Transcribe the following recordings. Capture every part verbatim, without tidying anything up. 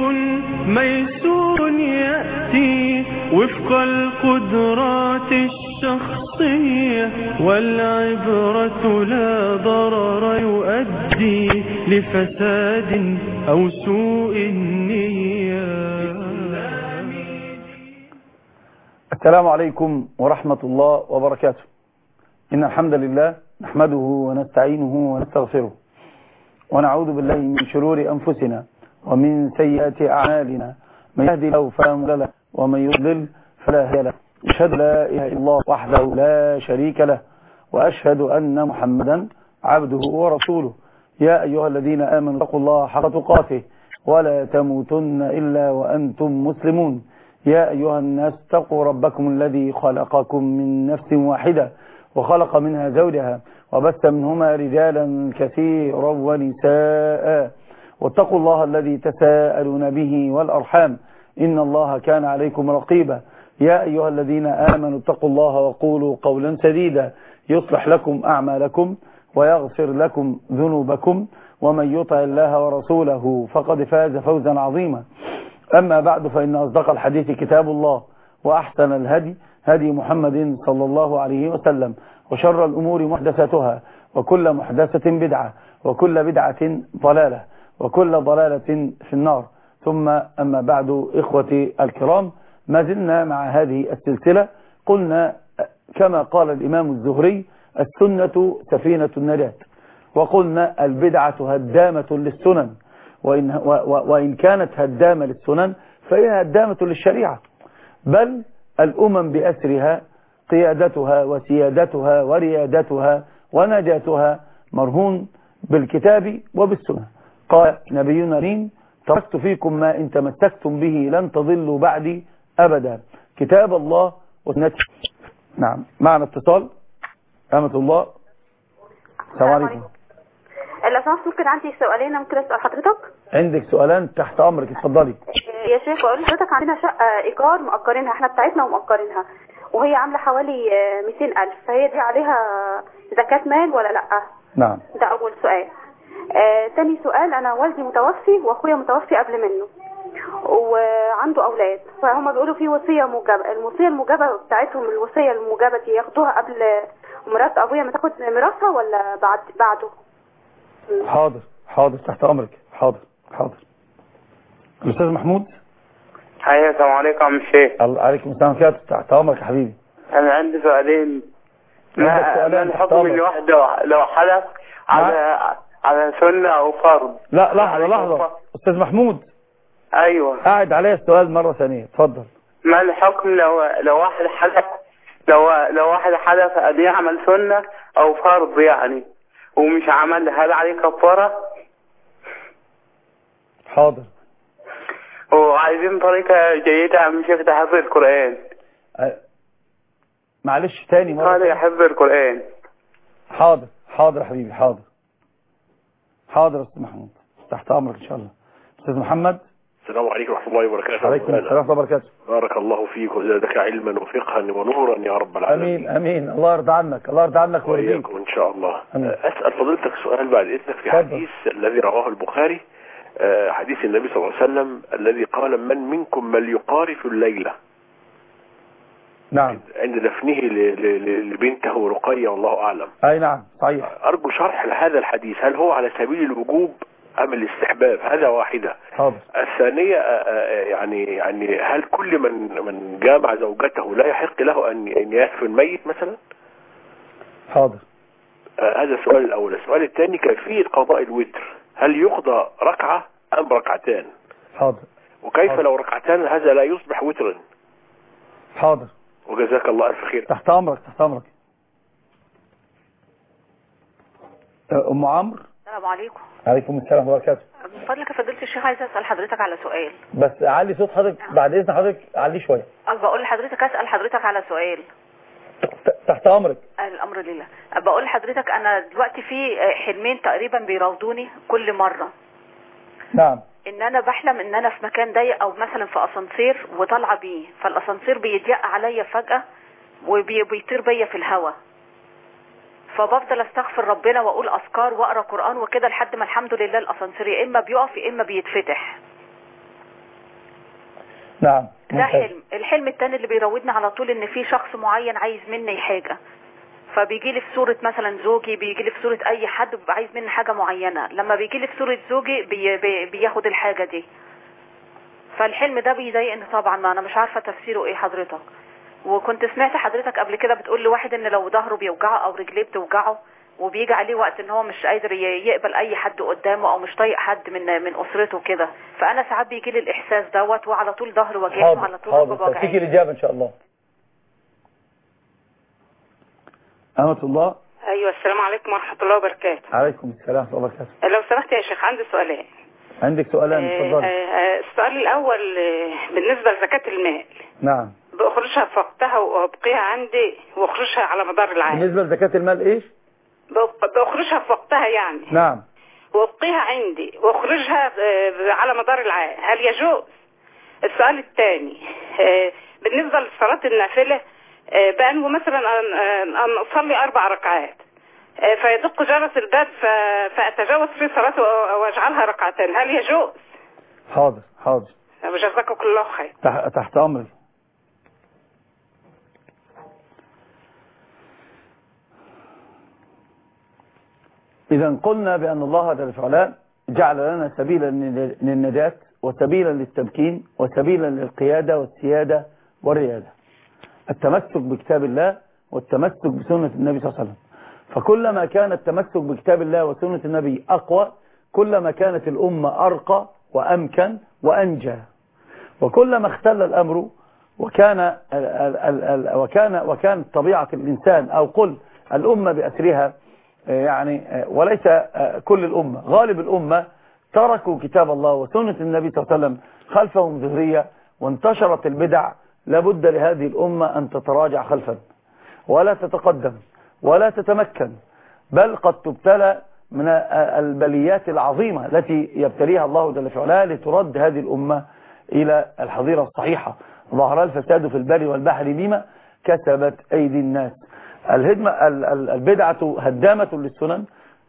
ميسور يأتي وفق القدرات الشخصية، والعبرة لا ضرر يؤدي لفساد أو سوء النية. السلام عليكم ورحمة الله وبركاته. إن الحمد لله نحمده ونستعينه ونستغفره، ونعوذ بالله من شرور أنفسنا ومن سيئات أعمالنا، من يهدي الله فلا مضل له ومن يضلل فلا هادي له. أشهد لا إله إلا الله وحده لا شريك له، وأشهد أن محمدا عبده ورسوله. يا أيها الذين آمنوا اتقوا الله حق تقاته ولا تموتن إلا وأنتم مسلمون. يا أيها الناس اتقوا ربكم الذي خلقكم من نفس واحدة وخلق منها زوجها وبث منهما رجالا كثيرا ونساء، واتقوا الله الذي تساءلون به والأرحام إن الله كان عليكم رقيبا. يا أيها الذين آمنوا اتقوا الله وقولوا قولا سديدا يصلح لكم أعمالكم ويغفر لكم ذنوبكم، ومن يطع الله ورسوله فقد فاز فوزا عظيما. أما بعد، فإن أصدق الحديث كتاب الله، وأحسن الهدي هدي محمد صلى الله عليه وسلم، وشر الأمور محدثاتها، وكل محدثة بدعة، وكل بدعة ضلالة، وكل ضلالة في النار. ثم أما بعد، إخوتي الكرام، ما زلنا مع هذه السلسلة. قلنا كما قال الإمام الزهري: السنة سفينة النجاة. وقلنا البدعة هدامة للسنن، وإن, وإن كانت هدامة للسنن فهي هدامة للشريعة، بل الأمم بأسرها قيادتها وسيادتها وريادتها ونجاتها مرهون بالكتاب وبالسنة. قال نبينا الكريم: تركت فيكم ما إن تمسكتم به لن تضلوا بعدي أبدا، كتاب الله وسنتي. نعم، معنا اتصال. أمة الله، السلام عليكم. لو سمحت ممكن عندي سؤالين ممكن أسأل حضرتك؟ عندك سؤالان؟ تحت أمرك، اتفضلي. يا شيخ، بقول لحضرتك عندنا شقة إيجار مأجرينها، احنا بتاعتنا ومأجرينها، وهي عاملة حوالي مئتين ألف، فهي دي عليها زكاة مال ولا لأ؟ نعم. ده أول سؤال. آه، تاني سؤال: أنا والدي متوفي وأخويا متوفي قبل منه وعنده أولاد، فهم بيقولوا في وصية موجبة. الوصية الموجبة بتاعتهم، الوصية الموجبة دي ياخدوها قبل مرات أبويا ما تاخد ميراثها ولا بعد بعده؟ حاضر حاضر، تحت أمرك. حاضر حاضر. الأستاذ محمود. حيا، السلام عليكم يا عم الشيخ. عليكم السلام ورحمة. تحت أمرك يا حبيبي. أنا عندي سؤالين. ما الحكم اللي واحد لو حلف على على سنة أو فرض؟ لا، لحظة لحظة أستاذ محمود. أيوة، قاعد عليا السؤال مرة ثانية، اتفضل. ما الحكم لو لو واحد حلف لو لو واحد حلف أن يعمل سنة أو فرض يعني ومش عمل، هل عليه كفارة؟ حاضر. وعايزين طريقة جيدة يا عم الشيخ لحفظ القرآن. أه. معلش تاني مرة. قال يحفظ القرآن. حاضر حاضر يا حبيبي، حاضر حاضر. أستاذ محمود تحت أمرك إن شاء الله. أستاذ محمد. السلام عليكم ورحمة الله وبركاته. عليكم السلام ورحمة الله وبركاته. بارك الله فيك وزادك علما وفقها ونورا يا رب العالمين. أمين أمين. الله يرضى عنك، الله يرضى عنك ويرضيك إن شاء الله. أمين. أسأل فضيلتك سؤال بعد إذنك في حديث الذي رواه البخاري، حديث النبي صلى الله عليه وسلم الذي قال: من منكم من يقارف الليلة. نعم. عند دفنه لبنته رقية والله أعلم. أي نعم صحيح. أرجو شرح لهذا الحديث، هل هو على سبيل الوجوب أم الاستحباب؟ هذا واحدة. حاضر. الثانية يعني يعني هل كل من من جامع زوجته لا يحق له أن أن يدفن ميت مثلا؟ حاضر. هذا السؤال الأول. السؤال الثاني: كيفية قضاء الوتر، هل يقضى ركعة أم ركعتان؟ حاضر. وكيف حاضر. لو ركعتان هذا لا يصبح وترا؟ حاضر. وجزاك الله ألف خير. تحت أمرك تحت أمرك. أم عمرو. السلام عليكم. عليكم السلام وبركاته. من فضلك يا فضيلة الشيخ، عايزه اسال حضرتك على سؤال. بس علي صوت حضرتك بعد اذن حضرتك، علي شويه. بقول لحضرتك اسال حضرتك على سؤال. تحت امرك. الامر لله. بقول لحضرتك انا دلوقتي في حلمين تقريبا بيراودوني كل مره. نعم. ان انا بحلم ان انا في مكان ضيق او مثلا في اسانسير وطالعه بيه، فالاسانسير بيضيق عليا فجاه وبيطير بيا في الهواء، فبفضل استغفر ربنا واقول اذكار واقرا قران وكده لحد ما الحمد لله الاسانسير يا اما بيقف يا اما بيتفتح. نعم. ده حلم. الحلم التاني اللي بيراودني على طول ان في شخص معين عايز مني حاجة، فبيجي لي في صورة مثلا زوجي، بيجي لي في صورة اي حد بيبقى عايز مني حاجة معينة، لما بيجي لي في صورة زوجي بي بي بياخد الحاجة دي. فالحلم ده بيضايقني طبعا، ما انا مش عارفة تفسيره ايه حضرتك. وكنت سمعت حضرتك قبل كده بتقول لواحد ان لو ظهره بيوجعه او رجليه بتوجعه وبيجي عليه وقت ان هو مش قادر يقبل اي حد قدامه او مش طايق حد من من اسرته كده، فانا ساعات بيجي لي الاحساس دوت وعلى طول ظهري وجعني وعلى طول ركبي وجعاني. تيجي الاجابه ان شاء الله. أمة الله. ايوه السلام عليكم ورحمه الله وبركاته. عليكم السلام ورحمه الله وبركاته. لو سمحت يا شيخ عندي سؤالين. عندك سؤالين اتفضلي. السؤال الاول بالنسبه لزكاه المال. نعم. باخرجها في وقتها وابقيها عندي واخرجها على مدار العام. بالنسبه لزكاه المال ايش؟ باخرجها في وقتها يعني. نعم. وابقيها عندي واخرجها على مدار العام، هل يجوز؟ السؤال الثاني بالنسبه لصلاه النافله، بأنه مثلا أن أصلي أربع ركعات فيدق جرس الباب فأتجاوز في صلاته وأجعلها ركعتين، هل يجوز؟ حاضر حاضر. جزاكم الله خير. تحت أمري. إذا قلنا بأن الله جل وعلا جعل لنا سبيلا للنجاة وسبيلا للتمكين وسبيلا للقيادة والسيادة والريادة، التمسك بكتاب الله والتمسك بسنة النبي صلى الله عليه وسلم. فكلما كان التمسك بكتاب الله وسنة النبي أقوى كلما كانت الأمة أرقى وأمكن وأنجى، وكلما اختل الأمر وكان ال ال ال وكان وكان طبيعة الإنسان أو قل الأمة بأسرها يعني، وليس كل الأمة، غالب الأمة تركوا كتاب الله وسنة النبي صلى الله عليه وسلم خلفهم ظهرية وانتشرت البدع. لابد لهذه الأمة أن تتراجع خلفا ولا تتقدم ولا تتمكن، بل قد تبتلى من البليات العظيمة التي يبتليها الله جل وعلا لترد هذه الأمة إلى الحظيرة الصحيحة. ظهر الفساد في البر والبحر بما كسبت أيدي الناس. الهدمة البدعة هدامة للسنن،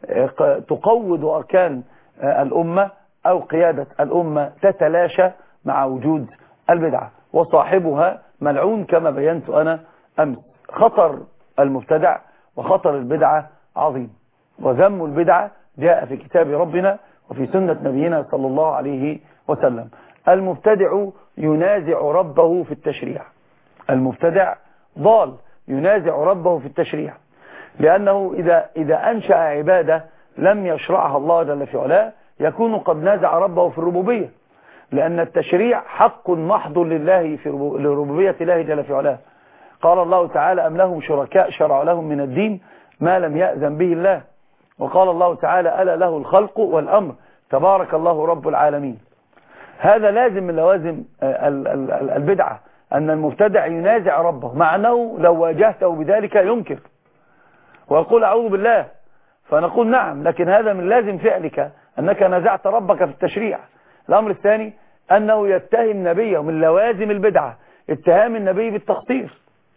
تقوض أركان الأمة أو قيادة الأمة تتلاشى مع وجود البدعة، وصاحبها ملعون كما بينت أنا أمس. خطر المبتدع وخطر البدعة عظيم، وذم البدعة جاء في كتاب ربنا وفي سنة نبينا صلى الله عليه وسلم. المبتدع ينازع ربه في التشريع، المبتدع ضال ينازع ربه في التشريع، لأنه إذا, إذا أنشأ عبادة لم يشرعها الله جل في علاه يكون قد نازع ربه في الربوبية، لأن التشريع حق محض لله في ربوبية الله جل في علاه. قال الله تعالى أم لهم شركاء شرعوا لهم من الدين ما لم يأذن به الله، وقال الله تعالى ألا له الخلق والأمر تبارك الله رب العالمين. هذا لازم من لوازم البدعة أن المبتدع ينازع ربه، مع أنه لو واجهته بذلك ينكر ويقول أعوذ بالله، فنقول نعم، لكن هذا من لازم فعلك أنك نزعت ربك في التشريع. الأمر الثاني أنه يتهم نبيه، من لوازم البدعة اتهام النبي بالتقصير،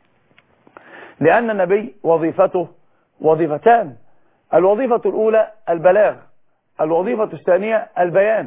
لأن النبي وظيفته وظيفتان، الوظيفة الأولى البلاغ، الوظيفة الثانية البيان،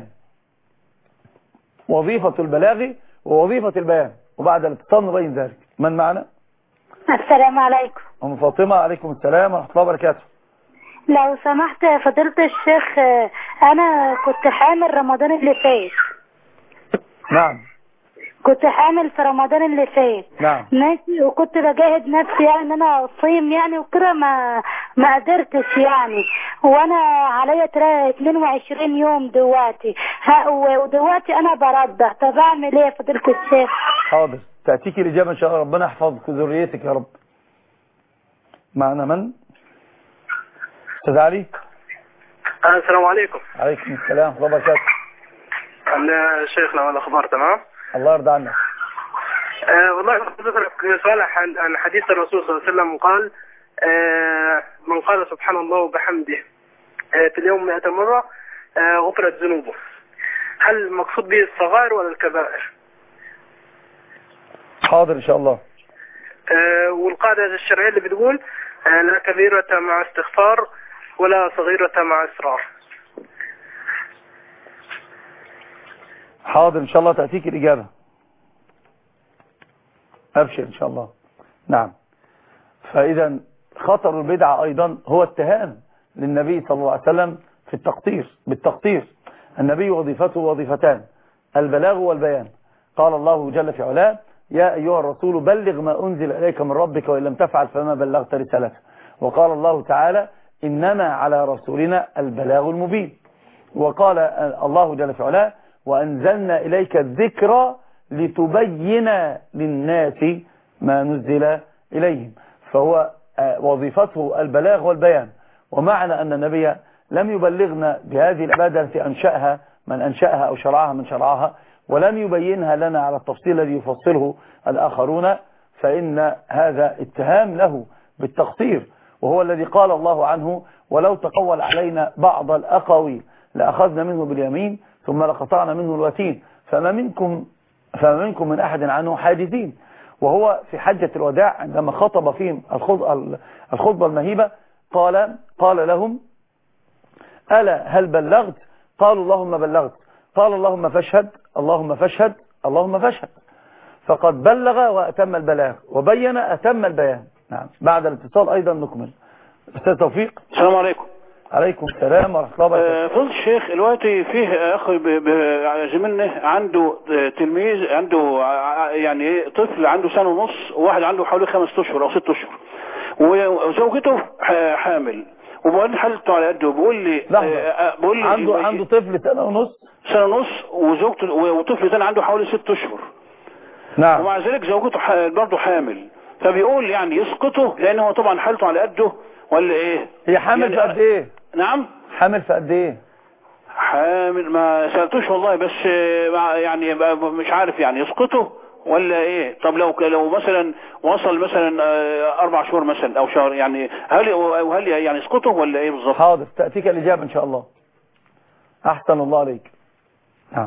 وظيفة البلاغ ووظيفة البيان. وبعد الاتصال نبين ذلك. من معنا؟ السلام عليكم. أم فاطمة. عليكم السلام ورحمة الله وبركاته. لو سمحت يا فضيلة الشيخ، أنا كنت حامل رمضان اللي فات. نعم. كنت حامل في رمضان اللي فات. نعم. ماشي، وكنت بجاهد نفسي يعني ان انا اصيم يعني وكده، ما ما قدرتش يعني، وانا عليا اتنين وعشرين يوم دلوقتي، ودلوقتي انا برضع، طب اعمل ايه يا فضيلة الشيخ؟ حاضر، تأتيك الإجابة إن شاء الله، ربنا يحفظك وذريتك يا رب. معنا من؟ أستاذ علي. السلام عليكم. عليكم السلام ورحمة الله وبركاته. شيخنا والأخبار تمام؟ الله يرضى عنك. أه والله أسألك سؤال عن حديث الرسول صلى الله عليه وسلم، قال أه من قال سبحان الله وبحمده أه في اليوم مئة مرة أه غفرت ذنوبه، هل المقصود به الصغائر ولا الكبائر؟ حاضر إن شاء الله. أه والقاعدة الشرعية اللي بتقول أه لا كبيرة مع استغفار ولا صغيرة مع إصرار. حاضر إن شاء الله تأتيك الإجابة. أبشر إن شاء الله. نعم. فإذا خطر البدعة أيضا هو اتهام للنبي صلى الله عليه وسلم في التقطير بالتقطير. النبي وظيفته وظيفتان، البلاغ والبيان. قال الله جل في علاه: يا أيها الرسول بلغ ما أنزل إليك من ربك وإن لم تفعل فما بلغت رسالته. وقال الله تعالى: إنما على رسولنا البلاغ المبين. وقال الله جل في علاه: وأنزلنا إليك الذكر لتبين للناس ما نزل إليهم. فهو وظيفته البلاغ والبيان. ومعنى أن النبي لم يبلغنا بهذه العبادة التي أنشأها من أنشأها أو شرعها من شرعها، ولم يبينها لنا على التفصيل الذي يفصله الآخرون، فإن هذا اتهام له بالتقصير، وهو الذي قال الله عنه: ولو تقول علينا بعض الأقاويل لأخذنا منه باليمين ثم لقطعنا منه الوتين فما منكم فما منكم من أحد عنه حاجزين. وهو في حجة الوداع عندما خطب فيهم الخطبة المهيبة قال قال لهم: ألا هل بلغت؟ قالوا: اللهم بلغت. قال: اللهم فاشهد اللهم فاشهد اللهم فاشهد. فقد بلغ وأتم البلاغ وبين أتم البيان. نعم. بعد الاتصال أيضا نكمل. أستاذ توفيق. السلام عليكم. عليكم السلام ورحمة الله وبركاته. فضل الشيخ، دلوقتي فيه أخ زميلنا عنده تلميذ عنده يعني طفل عنده سنة ونص، وواحد عنده حوالي خمس أشهر أو ست أشهر، وزوجته حامل، وبعدين حالته على قده. بيقول لي بيقول لي عنده عنده طفل سنة ونص سنة ونص وزوجته وطفل ثاني عنده حوالي ست أشهر. نعم. ومع ذلك زوجته برضه حامل، فبيقول يعني يسقطه لأنه طبعا حالته على قده ولا إيه؟ هي حامل يعني في قد إيه؟ نعم. حامل في قد إيه؟ حامل ما سألتوش والله، بس يعني مش عارف يعني يسقطه ولا ايه. طب لو لو مثلا وصل مثلا اربع شهور مثلا او شهر، يعني هل هل يعني يسقطه ولا ايه بالظبط؟ حاضر، تأتيك الإجابة ان شاء الله. احسن الله عليك. نعم.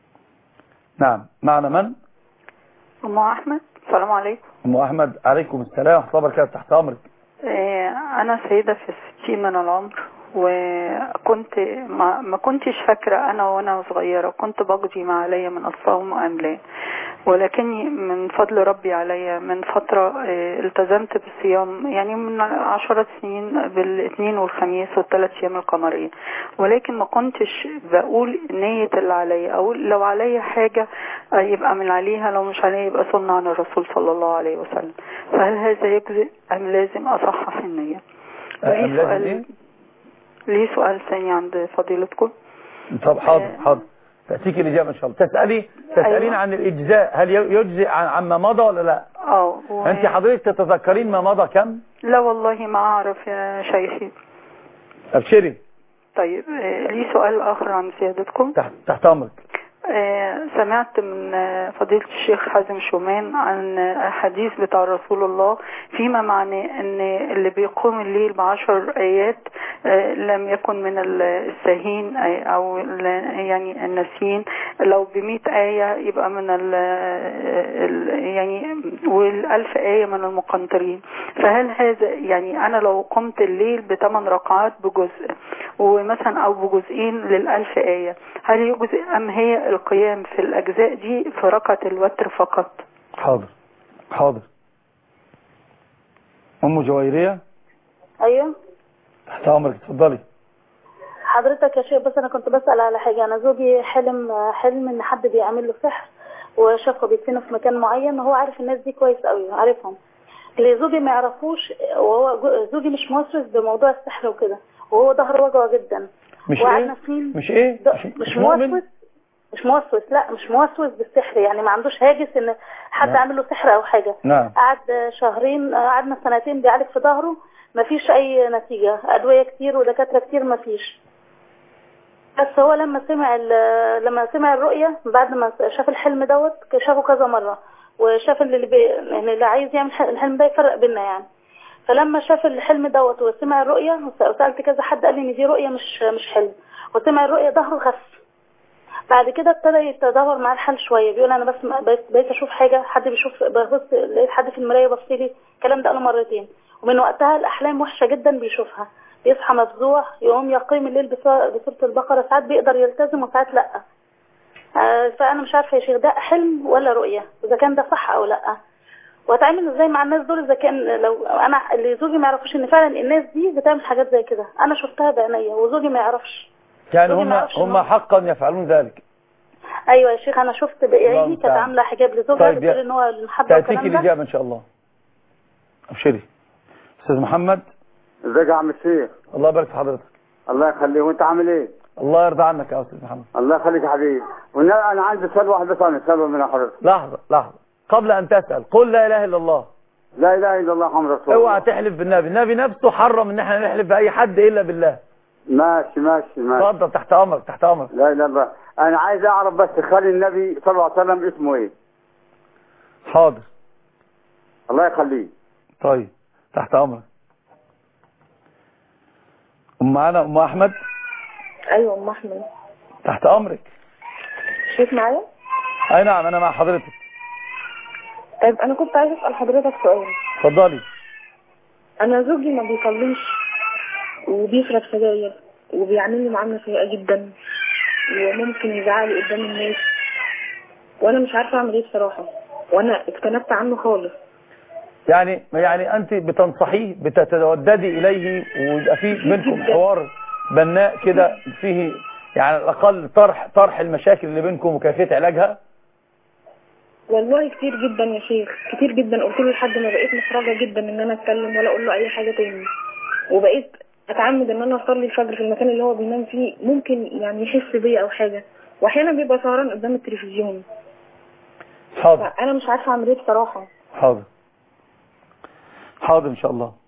نعم. معنا من؟ ام احمد. السلام عليكم. ام احمد. عليكم السلام ورحمة الله وبركاته. تحت امرك. انا سيدة في الستين من العمر، وكنت ما, ما كنتش فاكرة انا وانا صغيرة كنت بقضي ما عليا من الصوم واملاه، ولكني من فضل ربي عليا من فترة التزمت بالصيام، يعني من عشرة سنين بالاثنين والخميس والثلاث ايام القمرية، ولكن ما كنتش بقول نية اللي عليا، او لو عليا حاجة يبقى من عليها، لو مش عليا يبقى سنة عن الرسول صلى الله عليه وسلم. فهل هذا يجزئ ام لازم اصحح النية؟ ليه سؤال ليه سؤال ثاني عند فضيلتكم. طب حاضر حاضر تأتيك الإجابة إن شاء الله. تسألي تسألين أيوة. عن الإجزاء، هل يجزئ عن ما مضى ولا لا؟ اه و... أنت حضرتك تتذكرين ما مضى كم؟ لا والله ما أعرف يا شيخي. أبشري. طيب لي سؤال آخر عن سيادتكم. تحت, تحت أمرك. سمعت من فضيلة الشيخ حازم شومان عن حديث بتاع رسول الله فيما معناه ان اللي بيقوم الليل بعشر ايات لم يكن من الساهين او يعني الناسين، لو بمئة آية يبقى من ال يعني والالف آية من المقنطرين. فهل هذا يعني انا لو قمت الليل بثمان ركعات بجزء ومثلا او بجزئين للالف آية، هل يجزئ ام هي القيام في الأجزاء دي في ركعة الوتر فقط؟ حاضر حاضر. أم جويرية. أيوه تحت أمرك، اتفضلي. حضرتك يا شيخ، بس أنا كنت بسأل على حاجة. أنا زوجي حلم حلم إن حد بيعمل له سحر وشافه بيدفنه في مكان معين، وهو عارف الناس دي كويس قوي، عارفهم. اللي زوجي ما يعرفوش، وهو زوجي مش موسوس بموضوع السحر وكده، وهو ظهره وجعه جدا. مش إيه؟ مش إيه؟ مش, مش موسوس مش موسوس لا مش موسوس بالسحر، يعني ما عندوش هاجس ان حد عامل له سحر او حاجه. نعم. قعد شهرين، قعدنا سنتين بيعالج في ظهره، ما فيش اي نتيجه، ادويه كتير ودكاتره كتير ما فيش. بس هو لما سمع لما سمع الرؤيه بعد ما شاف الحلم دوت، شافه كذا مره، وشاف اللي بي... يعني اللي عايز يعمل الحلم ده يفرق بينا يعني. فلما شاف الحلم دوت وسمع الرؤيه، وسالت كذا حد قال لي ان دي رؤيه مش مش حلم، وسمع الرؤيه ظهره خف. بعد كده ابتدى يتدهور معاه الحال شويه، بيقول انا بس بقيت اشوف حاجه، حد بيشوف، ببص لقيت حد في المرايه بص لي، الكلام ده قاله مرتين، ومن وقتها الاحلام وحشه جدا بيشوفها، بيصحى مفزوع، يقوم يقيم الليل بسوره البقره، ساعات بيقدر يلتزم وساعات لا. آه فانا مش عارفه يا شيخ ده حلم ولا رؤيه، اذا كان ده صح او لا. واتعامل ازاي مع الناس دول اذا كان لو انا اللي زوجي ما يعرفوش ان فعلا الناس دي بتعمل حاجات زي كده، انا شفتها بعينيا وزوجي ما يعرفش. يعني هم هم حقا يفعلون ذلك؟ ايوه يا شيخ انا شفت بعيني كانت عامله حجاب لزوجها بتقول ان هو المحبه والكلام ده. تاتيك الاجابه ان شاء الله. ابشري. استاذ محمد. ازيك يا عم الشيخ؟ الله يبارك في حضرتك. الله يخليك. وانت عامل ايه؟ الله يرضى عنك يا استاذ محمد. الله يخليك يا حبيبي. وانا عندي سؤال واحد بس عن سؤال من حضرتك. لحظه لحظه قبل ان تسال قل لا اله الا الله. لا اله الا الله محمد رسول الله. اوعى تحلف بالنبي، النبي نفسه حرم ان احنا نحلف باي حد الا بالله. ماشي ماشي ماشي. اتفضل تحت امرك تحت امرك. لا اله الا الله. انا عايز اعرف بس خالي النبي صلى الله عليه وسلم اسمه ايه؟ حاضر. الله يخليك. طيب تحت امرك. ام معانا ام احمد. ايوه ام احمد. تحت امرك. شوف معايا؟ اي نعم انا مع حضرتك. طيب انا كنت عايز اسال حضرتك سؤال. اتفضلي. انا زوجي ما بيصليش وبيشرب سجاير وبيعاملني معامله سيئه جدا وممكن يزعلي قدام الناس وانا مش عارفه اعمل ايه بصراحه، وانا اجتنبت عنه خالص. يعني يعني انت بتنصحيه بتتوددي اليه ويبقى في بينكم حوار بناء كده فيه يعني على الاقل طرح طرح المشاكل اللي بينكم وكيفيه علاجها؟ والله كتير جدا يا شيخ، كتير جدا. قلت له لحد ما بقيت محرجه جدا ان انا اتكلم ولا اقول له اي حاجه تاني، وبقيت اتعمد ان انا اصلي الفجر في المكان اللي هو بينام فيه، ممكن يعني يحس بيا او حاجه، واحيانا بيبقى سهران قدام التلفزيون. حاضر. انا مش عارفه اعمل ايه بصراحه. حاضر حاضر ان شاء الله.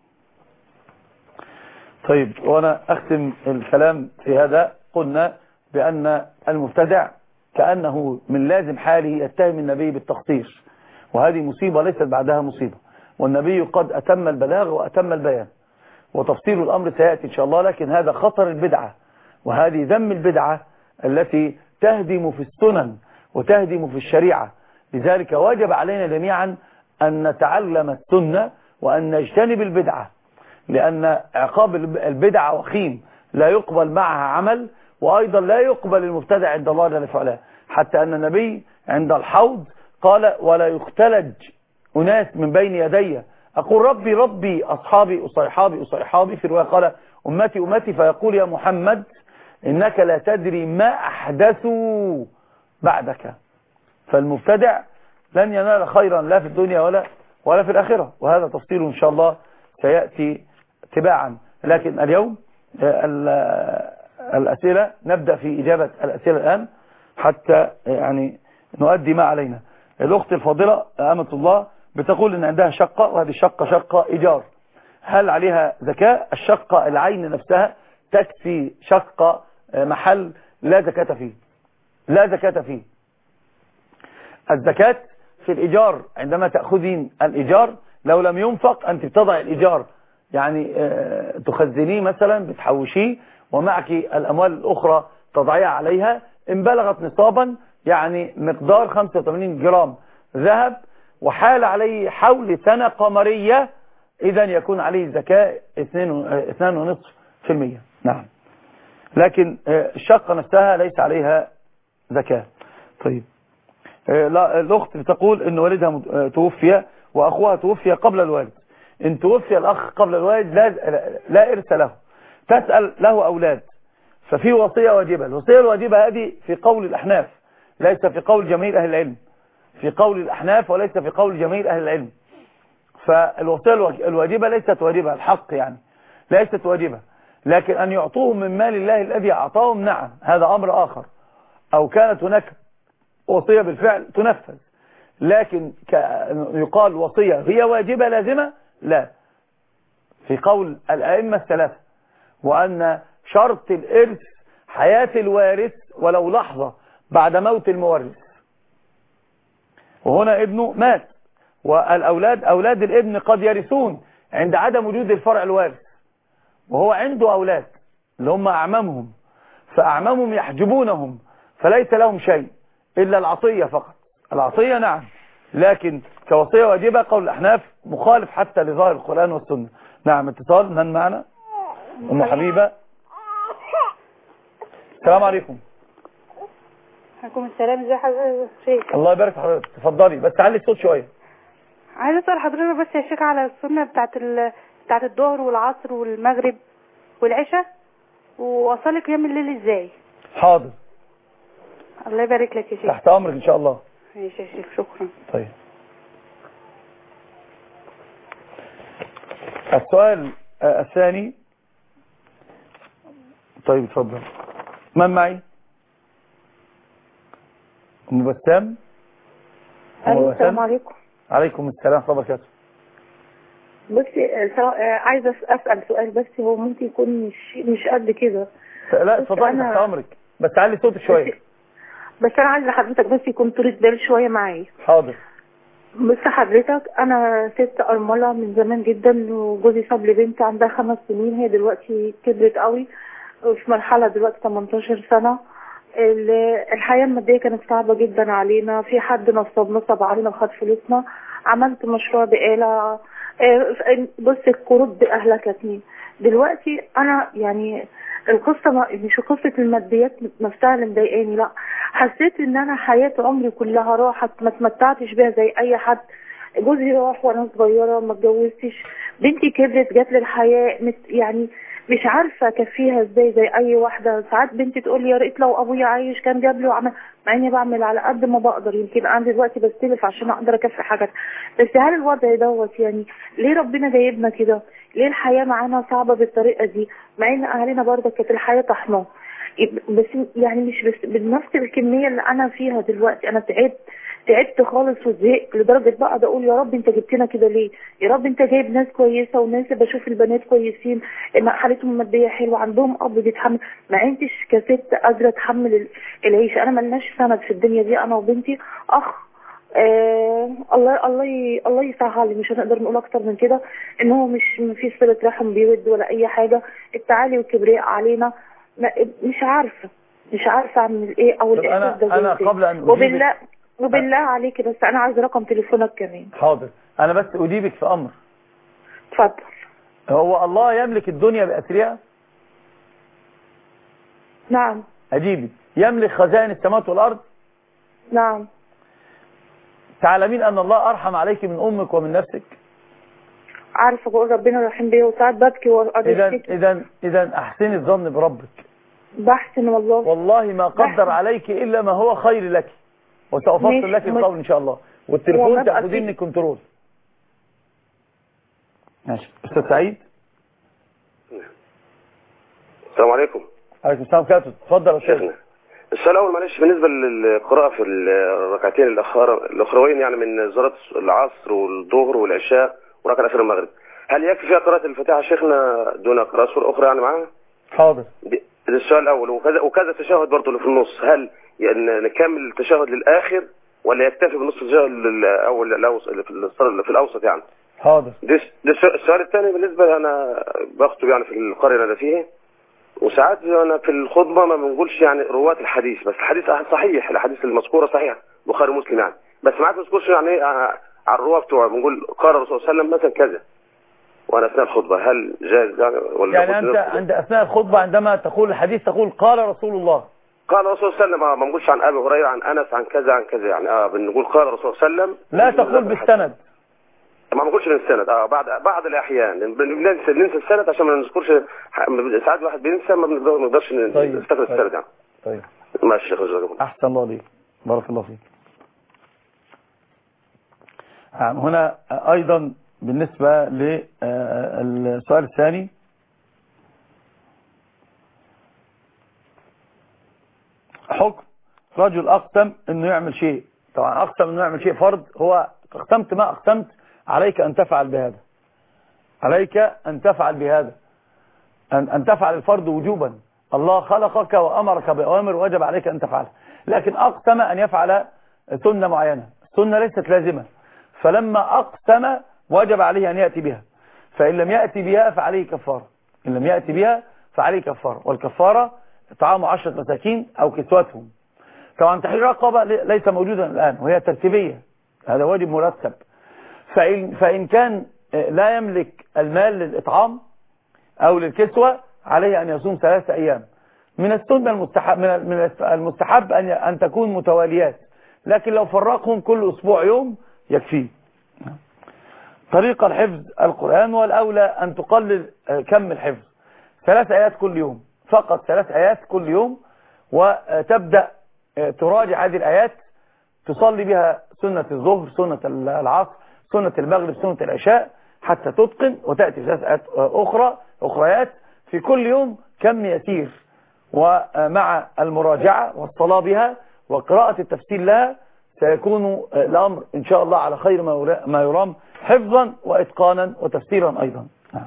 طيب وانا اختم الكلام في هذا. قلنا بان المبتدع كأنه من لازم حاله يتهم النبي بالتقصير، وهذه مصيبة ليست بعدها مصيبة، والنبي قد أتم البلاغ وأتم البيان، وتفصيل الأمر سيأتي إن شاء الله. لكن هذا خطر البدعة، وهذه ذم البدعة التي تهدم في السنن وتهدم في الشريعة. لذلك واجب علينا جميعا أن نتعلم السنة وأن نجتنب البدعة، لأن عقاب البدعة وخيم، لا يقبل معها عمل، وأيضا لا يقبل المبتدع عند الله جل وعلا، حتى أن النبي عند الحوض قال ولا يختلج أناس من بين يدي أقول ربي ربي أصحابي أصيحابي أصيحابي، في رواية قال أمتي أمتي، فيقول يا محمد إنك لا تدري ما أحدثوا بعدك. فالمبتدع لن ينال خيرا لا في الدنيا ولا ولا في الآخرة، وهذا تفصيل إن شاء الله سيأتي تباعا. لكن اليوم الأسئلة نبدأ في إجابة الأسئلة الآن حتى يعني نؤدي ما علينا. الأخت الفاضلة أمة الله بتقول إن عندها شقة، وهذه الشقة شقة إيجار، هل عليها زكاة؟ الشقة العين نفسها تكفي شقة محل لا زكاة فيه، لا زكاة فيه. الزكاة في الإيجار عندما تأخذين الإيجار لو لم ينفق أنت بتضع الإيجار يعني تخزنيه مثلا بتحوشيه، ومعك الأموال الأخرى تضعيها عليها، إن بلغت نصابا يعني مقدار خمسة وثمانين جرام ذهب وحال عليه حول سنة قمرية، إذن يكون عليه زكاة اثنين ونصف في المية. نعم. لكن الشقة نفسها ليس عليها زكاة. طيب الأخت بتقول إن والدها توفي وأخوها توفي قبل الوالد. إن توفي الأخ قبل الوالد لا, لا إرث له، تسأل له أولاد، ففي وصية واجبة. الوصية الواجبة هذه في قول الأحناف، ليس في قول جميع أهل العلم، في قول الأحناف وليس في قول جميع أهل العلم. فالوصية الواجبة ليست واجبة، الحق يعني ليست واجبة، لكن أن يعطوهم من مال الله الذي أعطاهم نعم هذا أمر آخر، أو كانت هناك وصية بالفعل تنفذ، لكن يقال وصية هي واجبة لازمة لا، في قول الأئمة الثلاثة، وأن شرط الإرث حياة الوارث ولو لحظة بعد موت المورث. وهنا ابنه مات، والأولاد أولاد الابن قد يرثون عند عدم وجود الفرع الوارث، وهو عنده أولاد اللي هم أعمامهم، فأعمامهم يحجبونهم فليس لهم شيء إلا العطية فقط. العطية نعم، لكن كوصية واجبة قول الأحناف مخالف حتى لظاهر القرآن والسنة. نعم. اتصال من معنا؟ أم حبيبة. السلام عليكم. عليكم السلام. ازي حضرتك يا شيخ؟ الله يبارك في حضرتك، تفضلي بس علي الصوت شوية. عايزه اسال حضرتك بس يا شيخ على السنه بتاعت ال... بتاعت الظهر والعصر والمغرب والعشاء، واصلي قيام الليل ازاي؟ حاضر. الله يبارك لك يا شيخ. تحت امرك ان شاء الله. ماشي يا شيخ، شكرا. طيب السؤال الثاني. طيب اتفضل. من معي؟ ام بسام. السلام عليكم. عليكم السلام ورحمه الله وبركاته. بصي عايزه اسال سؤال بس هو ممكن يكون مش مش قد كده. لا اتفضلي تحت امرك، بس علي صوتك شويه. بس انا عايزه حضرتك بس يكون طولة بال شويه معايا. حاضر. بص حضرتك انا ست ارمله من زمان جدا، وجوزي ساب لي بنت عندها خمس سنين، هي دلوقتي كبرت قوي وفي مرحله دلوقتي تمنتاشر سنه. الحياه الماديه كانت صعبه جدا علينا، في حد نصب نصب علينا وخد فلوسنا. عملت مشروع بقاله، بص القروض اهلكتني. دلوقتي انا يعني القصه مش قصه الماديات نفسها اللي مضايقاني، لا حسيت ان انا حياتي عمري كلها راحت، ما اتمتعتش بيها زي اي حد. جوزي راح وانا صغيره ما اتجوزتش، بنتي كبرت جات لي الحياه يعني مش عارفه اكفيها ازاي زي اي واحده. ساعات بنتي تقول لي يا ريت لو ابويا عايش كان جاب لي وعمل، مع اني بعمل على قد ما بقدر. يمكن انا دلوقتي بستلف عشان اقدر اكفي حاجات، بس هل الوضع دوت يعني ليه ربنا جايبنا كده؟ ليه الحياه معانا صعبه بالطريقه دي؟ مع ان اهالينا برضه كانت الحياه طحنه، بس يعني مش بس بنفس الكميه اللي انا فيها دلوقتي. انا تعبت تعبت خالص وزهقت لدرجه بقعد اقول يا رب انت جبتنا كده ليه؟ يا رب انت جايب ناس كويسه وناس بشوف البنات كويسين ان حالتهم الماديه حلوه، عندهم اب بيتحمل، ما انتش كست قادره تحمل العيشه. انا ملناش سند في الدنيا دي انا وبنتي، اخ آه الله الله الله يسهل، مش هنقدر نقول اكتر من كده، ان هو مش مفيش صله رحم بيود ولا اي حاجه. التعالي والكبرياء علينا، مش عارفه مش عارفه اعمل ايه او الاحساس ده. انا قبل ان وبالله وبالله عليك بس انا عايز رقم تليفونك كمان. حاضر. انا بس اجيبك في امر. اتفضل. هو الله يملك الدنيا باسرها؟ نعم. اجيبك. يملك خزائن السماوات والارض؟ نعم. تعلمين ان الله ارحم عليك من امك ومن نفسك؟ عارفه، بقول ربنا رحيم بيا وساعات ببكي اذا اذا اذا احسني الظن بربك. بحسن والله. والله ما قدر بحسن عليك الا ما هو خير لك، وسأفصل لك القول ان شاء الله. والتليفون تاخذين من كنترول. ماشي. استاذ سعيد. السلام عليكم. عليكم السلام ورحمه الله. اتفضل يا استاذ. السؤال الاول معلش بالنسبه للقراءه في الركعتين الاخروين يعني من صلاه العصر والظهر والعشاء وركعه الاخيره المغرب، هل يكفي فيها قراءه الفاتحه شيخنا دون قراءه سوره اخرى يعني معاها؟ حاضر. ده السؤال الاول. وكذا وكذا تشهد برضه اللي في النص، هل يعني نكمل التشهد للاخر ولا يكتفي بنص التشهد الاول اللي في الاوسط يعني؟ حاضر. ده السؤال الثاني بالنسبه انا بخطب يعني في القريه اللي فيها، وساعات انا في الخطبه ما بنقولش يعني رواه الحديث، بس الحديث صحيح، الاحاديث المذكوره صحيحه بخاري ومسلم يعني، بس ما بنذكرش يعني ايه على الرواه بتوعه، بنقول قال الرسول صلى الله عليه وسلم مثلا كذا وانا اثناء الخطبه، هل جائز يعني ولا؟ يعني انت عند اثناء الخطبه عندما تقول الحديث تقول قال رسول الله؟ قال الرسول صلى الله عليه وسلم، ما بنقولش عن ابي هريره عن انس عن كذا عن كذا يعني، اه بنقول قال الرسول صلى الله عليه وسلم. لا تقول بالسند. ما بنقولش بالسند، اه بعض بعض الاحيان بننسى ننسى السند عشان ما نذكرش، ساعات الواحد بينسى ما بنقدرش نستخدم السند يعني. طيب ماشي يا شيخ. احسن الله عليك، بارك الله فيك. هنا ايضا بالنسبه للسؤال الثاني، حكم رجل اقسم انه يعمل شيء، طبعا اقسم انه يعمل شيء فرض، هو اقسمت ما اقسمت عليك ان تفعل بهذا، عليك ان تفعل بهذا، ان ان تفعل الفرض وجوبا، الله خلقك وامرك باوامر وجب عليك ان تفعلها، لكن اقسم ان يفعل سنه معينه، السنه ليست لازمه، فلما اقسم وجب عليه ان ياتي بها، فان لم ياتي بها فعليه كفاره، ان لم ياتي بها فعليه كفاره، والكفاره طعام عشرة مساكين او كسوتهم. طبعا تحرير رقبه ليس موجودا الان وهي ترتيبيه، هذا واجب مرتب. فإن, فإن كان لا يملك المال للإطعام أو للكسوة عليه أن يصوم ثلاثة أيام. من السنة المستحب, من المستحب أن, أن تكون متواليات، لكن لو فرقهم كل أسبوع يوم يكفيه. طريقة لحفظ القرآن، والأولى أن تقلل كم الحفظ، ثلاث آيات كل يوم فقط، ثلاث آيات كل يوم، وتبدأ تراجع هذه الآيات، تصلي بها سنة الظهر، سنة العصر، سنة المغرب، سنة العشاء، حتى تتقن، وتأتي ثلاث آيات أخرى أخريات في كل يوم كم يسير، ومع المراجعة والصلاة بها وقراءة التفسير لها سيكون الأمر إن شاء الله على خير ما يرام، حفظا وإتقانا وتفسيرا أيضا. نعم.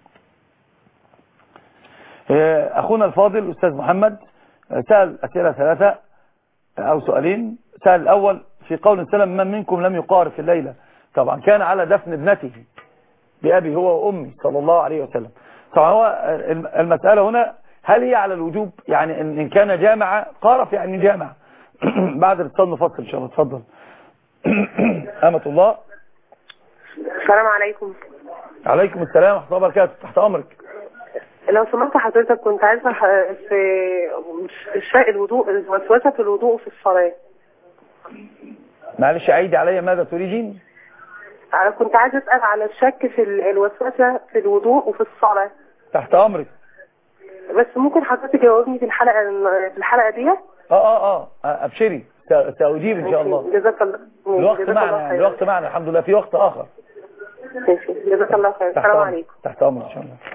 أخونا الفاضل أستاذ محمد سأل أسئلة ثلاثة أو سؤالين. سأل الأول في قول سلم من منكم لم يقارف في الليلة، طبعا كان على دفن ابنته بأبي هو وأمي صلى الله عليه وسلم. طبعا هو المسألة هنا هل هي على الوجوب، يعني إن كان جامع قارف يعني جامع. بعد الاتصال نفصل إن شاء الله. اتفضل. أمة الله. السلام عليكم. عليكم السلام ورحمة الله وبركاته. تحت أمرك. لو سمحت حضرتك كنت عايزة في إشفاء الوضوء، الوسوسة في الوضوء في الصلاة. معلش عيدي عليا ماذا تريدين؟ كنت عايزة أسأل على الشك في الوسوسة في الوضوء وفي الصلاة. تحت أمرك. بس ممكن حضرتك تجاوبني في الحلقة في الحلقة دي؟ اه اه اه ابشري سأجيب ان شاء الله. جزاك الله. الوقت معنا، الوقت معنا الحمد لله، في وقت آخر. ماشي. جزاك الله خير. السلام عليكم. تحت أمرك ان شاء الله.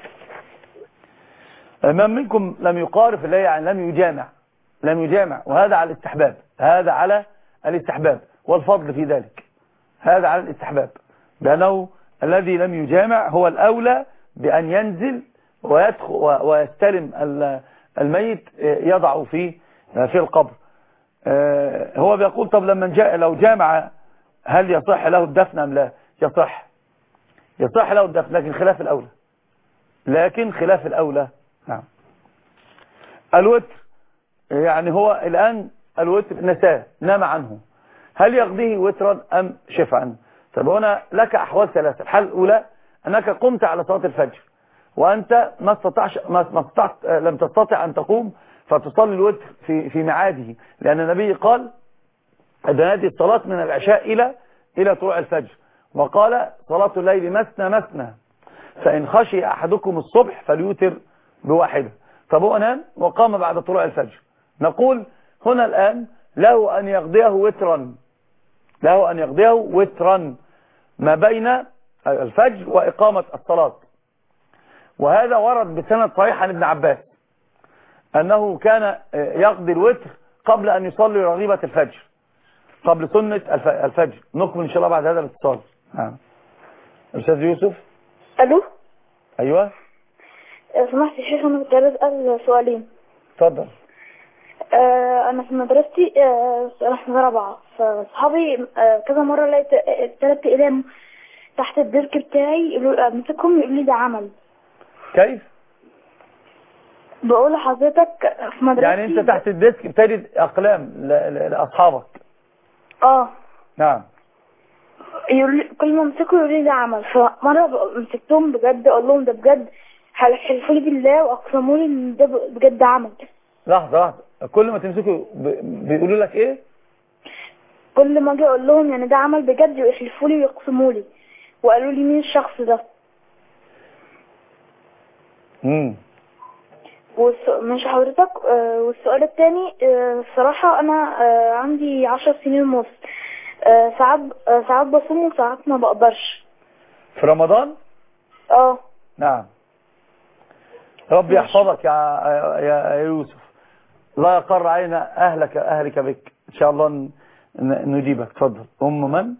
من منكم لم يقارف اللي يعني لم يجامع، لم يجامع، وهذا على الاستحباب، هذا على الاستحباب والفضل في ذلك، هذا على الاستحباب، لأنه الذي لم يجامع هو الأولى بأن ينزل ويدخل ويستلم الميت يضع في في القبر. هو بيقول طب لما جاء لو جامع هل يصح له الدفن أم لا؟ يصح، يصح له الدفن، لكن خلاف الأولى، لكن خلاف الأولى. نعم. الوتر يعني هو الآن الوتر نساه، نام عنه، هل يقضيه وترا أم شفعا؟ طب هنا لك أحوال ثلاثة. الحالة الأولى أنك قمت على صلاة الفجر وأنت ما استطعش ما استطعت لم تستطع أن تقوم فتصلي الوتر في في ميعاده، لأن النبي قال هذه الصلاة من العشاء إلى إلى طلوع الفجر، وقال صلاة الليل مثنى مثنى فإن خشي أحدكم الصبح فليوتر بواحدة. طب هو نام وقام بعد طلوع الفجر، نقول هنا الآن له أن يقضيه وترا، له أن يقضيه وترا ما بين الفجر وإقامة الصلاة. وهذا ورد بسند صحيح عن ابن عباس أنه كان يقضي الوتر قبل أن يصلي رغيبة الفجر، قبل سنة الفجر. نكمل إن شاء الله بعد هذا الاتصال. نعم. أستاذ يوسف. ألو. أيوة. سمحت يا شيخ، أنا كنت عايز أسأل سؤالين. اتفضل. آه أنا في مدرستي آه أنا في رابعة، فصحابي آه كذا مرة لقيت ثلاث أقلام تحت الدرك بتاعي، أمسكهم يقولوا لي ده عمل. كيف؟ بقول لحضرتك في مدرستي يعني أنت تحت الديسك بتجد أقلام لأصحابك؟ اه. نعم. كل ما امسكوا يقولوا لي ده عمل، فمرة مسكتهم بجد اقول لهم ده بجد، حلفوا لي بالله واقسموا لي ان ده بجد عمل. لحظة لحظة، كل ما تمسكوا بيقولوا لك ايه؟ كل ما اجي اقول لهم يعني ده عمل بجد يحلفوا لي ويقسموا لي، وقالوا لي مين الشخص ده. امم مش حضرتك. آه والسؤال الثاني، آه الصراحة انا آه عندي عشر سنين ونص، آه ساعات آه ساعات بصوم وساعات ما بقدرش. في رمضان؟ اه. نعم. ربي يحفظك يا يا يوسف، لا يقر علينا اهلك اهلك بك ان شاء الله نجيبك. تفضل. ام من؟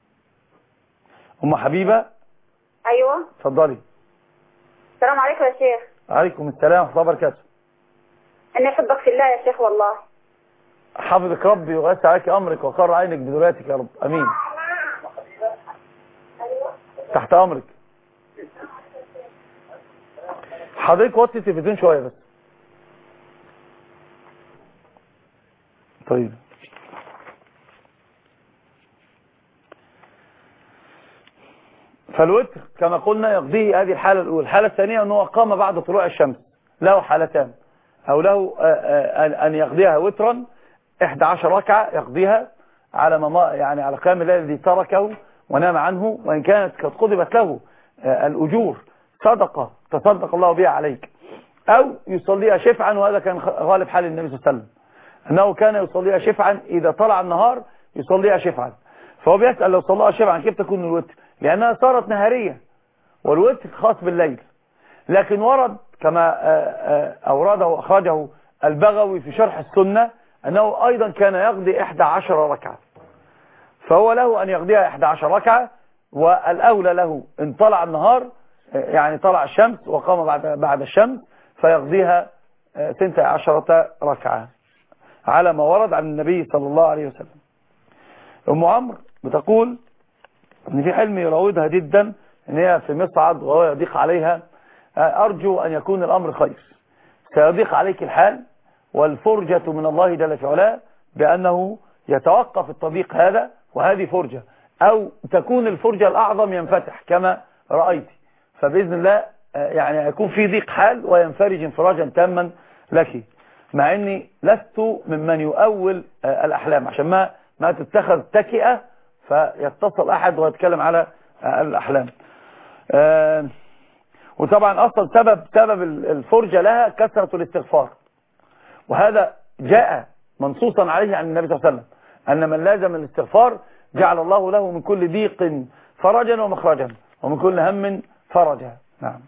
ام حبيبة. ايوه. تفضلي. السلام عليكم يا شيخ. وعليكم السلام ورحمة الله وبركاته. أنا أحبك في الله يا شيخ والله. حفظك ربي ويسع عليك أمرك وقر عينك بذرياتك يا رب، أمين. تحت أمرك. حضرتك وطي التلفزيون شوية بس. طيب. فالوتر كما قلنا يقضيه هذه الحالة الأولى. الحالة الثانية أنه قام بعد طلوع الشمس، له حالتان، أو له أن يقضيها وترا إحدى عشر ركعة يقضيها على ما يعني على قيام الليل الذي تركه ونام عنه، وإن كانت قد قضبت له الأجور صدقة تصدق الله بها عليك، أو يصليها شفعا، وهذا كان غالب حال النبي صلى الله عليه وسلم أنه كان يصليها شفعا، إذا طلع النهار يصليها شفعا. فهو بيسأل لو صلىها شفعا كيف تكون الوتر؟ لأنها صارت نهارية، والوتر خاص بالليل. لكن ورد كما أورده وأخرجه البغوي في شرح السنة أنه أيضا كان يقضي إحدى عشر ركعة، فهو له أن يقضيها إحدى عشر ركعة، والأولى له إن طلع النهار يعني طلع الشمس وقام بعد بعد الشمس فيقضيها ستة عشرة ركعة على ما ورد عن النبي صلى الله عليه وسلم. أم عمرو بتقول إن في حلم يراودها جدا إن هي في مصعد وهو يضيق عليها، أرجو أن يكون الأمر خير، سيضيق عليك الحال، والفرجة من الله جل في علاه بأنه يتوقف التضييق هذا، وهذه فرجة، أو تكون الفرجة الأعظم ينفتح كما رأيت، فبإذن الله يعني يكون في ضيق حال وينفرج انفراجا تاما لك، مع أني لست ممن يؤول الأحلام عشان ما ما تتخذ تكئة فيتصل أحد ويتكلم على الأحلام. وطبعا أصلا سبب سبب الفرجة لها كثرة الاستغفار، وهذا جاء منصوصا عليه عن النبي صلى الله عليه وسلم أن من لازم الاستغفار جعل الله له من كل ضيق فرجا ومخرجا ومن كل هم فرجا. نعم.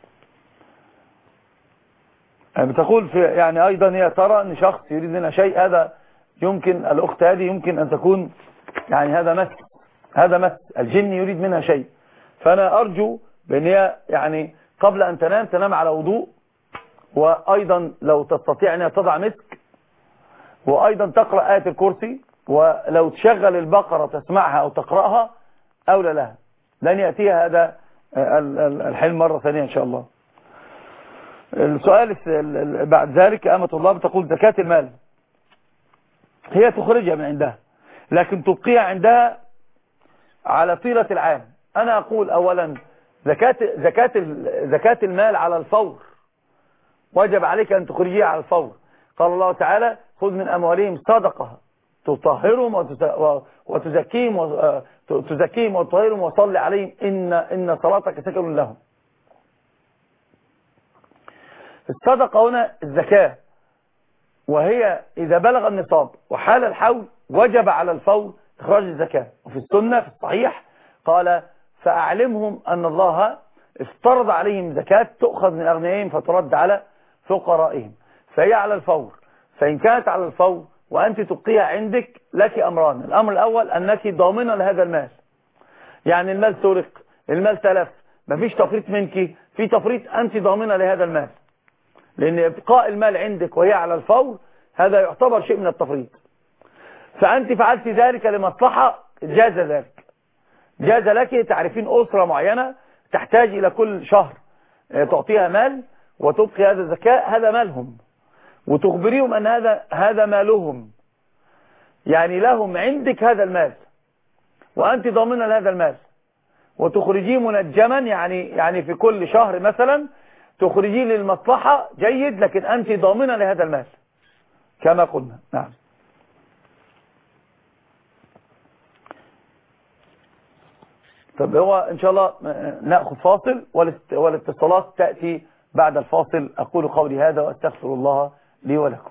بتقول في يعني أيضا هي ترى أن شخص يريد منها شيء، هذا يمكن الأخت هذه يمكن أن تكون يعني هذا مس هذا مس الجن يريد منها شيء، فأنا أرجو بأن هي يعني قبل أن تنام تنام على وضوء، وأيضا لو تستطيع أن تضع مسك، وأيضا تقرأ آية الكرسي، ولو تشغل البقرة تسمعها أو تقرأها أولى لها، لن يأتيها هذا الحلم مرة ثانية إن شاء الله. السؤال بعد ذلك أمة الله بتقول زكاة المال هي تخرجها من عندها، لكن تبقيها عندها على طيلة العام. أنا أقول أولا زكاة زكاة زكاة المال على الفور، وجب عليك أن تخرجيها على الفور. قال الله تعالى خذ من أموالهم صدقة تطهرهم وتزكيهم وتزكيهم وتطهرهم وصل عليهم إن إن صلاتك سكن لهم. الصدقة هنا الزكاة، وهي إذا بلغ النصاب وحال الحول وجب على الفور إخراج الزكاة. وفي السنة في الصحيح قال فأعلمهم أن الله افترض عليهم زكاة تؤخذ من أغنيائهم فترد على فقرائهم، فهي على الفور. فإن كانت على الفور وأنت تبقيها عندك لك أمران. الأمر الأول أنك ضامنة لهذا المال، يعني المال سرق، المال تلف، مفيش تفريط منك، في تفريط أنت ضامنة لهذا المال، لأن إبقاء المال عندك وهي على الفور هذا يعتبر شيء من التفريط. فأنت فعلت ذلك لمصلحة جاز ذلك، جاز لك. تعرفين أسرة معينة تحتاج إلى كل شهر تعطيها مال وتبقي هذا الزكاة، هذا مالهم، وتخبريهم أن هذا هذا مالهم، يعني لهم عندك هذا المال وأنت ضامنة لهذا المال، وتخرجيه منجما، يعني يعني في كل شهر مثلا تخرجيه للمصلحة جيد، لكن أنت ضامنة لهذا المال كما قلنا. نعم. طب هو إن شاء الله نأخذ فاصل والاتصالات تأتي بعد الفاصل. أقول قولي هذا وأستغفر الله لي ولكم.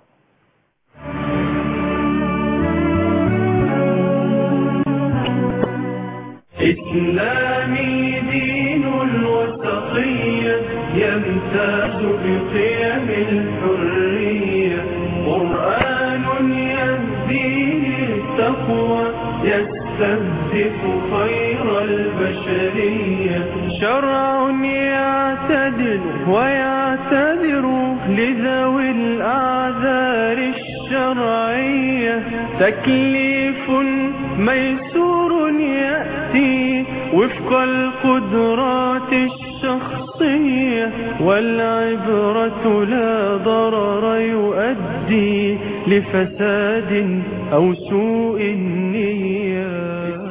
إسلامي دين الوسطية يمتاز بقيم الحرية، قرآن يهدي للتقوى يستهدف خير البشرية، شرع يعتدل ويعتذر لذوي الأعذار الشرعية، تكليف ميسور يأتي وفق القدرات الشخصية، والعبرة لا ضرر يؤدي لفساد أو سوء النية.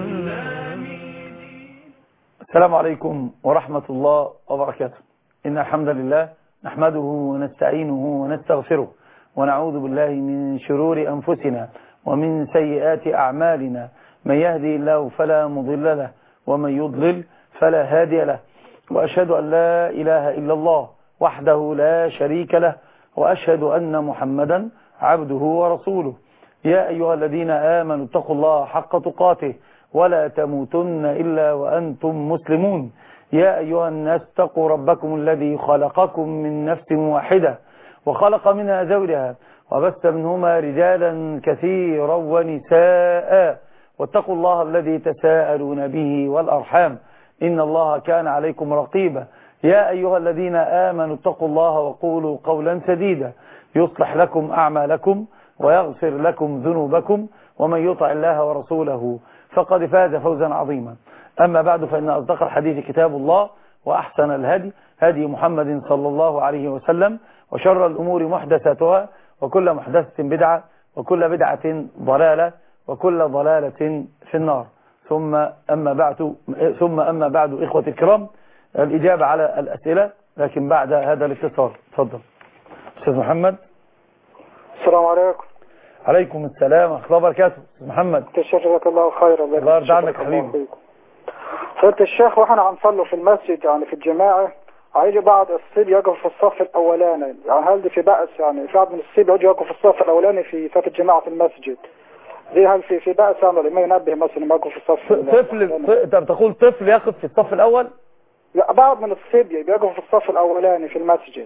السلام عليكم ورحمة الله وبركاته. إن الحمد لله نحمده ونستعينه ونستغفره، ونعوذ بالله من شرور أنفسنا ومن سيئات أعمالنا، من يهدي الله فلا مضل له ومن يضلل فلا هادي له، وأشهد أن لا إله إلا الله وحده لا شريك له، وأشهد أن محمدا عبده ورسوله. يا أيها الذين آمنوا اتقوا الله حق تقاته ولا تموتن إلا وأنتم مسلمون. يا أيها الناس اتقوا ربكم الذي خلقكم من نفس واحدة وخلق منها زوجها وبث منهما رجالا كثيرا ونساء، واتقوا الله الذي تساءلون به والأرحام إن الله كان عليكم رقيبا. يا أيها الذين آمنوا اتقوا الله وقولوا قولا سديدا يصلح لكم أعمالكم ويغفر لكم ذنوبكم، ومن يطع الله ورسوله فقد فاز فوزا عظيما. أما بعد، فإن أصدق الحديث كتاب الله، وأحسن الهدي هدي محمد صلى الله عليه وسلم، وشر الأمور محدثاتها، وكل محدثة بدعة، وكل بدعة ضلالة، وكل ضلالة في النار. ثم أما بعد ثم أما بعد إخوة الكرام، الإجابة على الأسئلة، لكن بعد هذا الاتصال. تفضل أستاذ محمد. السلام عليكم. عليكم السلام ورحمة الله وبركاته. محمد جزاك الله خيرا. الله يرضى عنك حبيبي. فضيلة الشيخ، واحنا هنصلي في المسجد يعني في الجماعة، هيجي بعض الصبي يقف في الصف الأولاني، يعني هل دي في بأس؟ يعني في بعض من الصبي يجي يقف في الصف الأولاني في صف الجماعة في المسجد، دي هل في في بأس؟ يعني ما ينبه مثلا ما يقف في الصف طفل؟ انت بتقول طفل يقف في الصف الأول؟ لا، بعض من الصبي بيقف في الصف الأولاني في المسجد.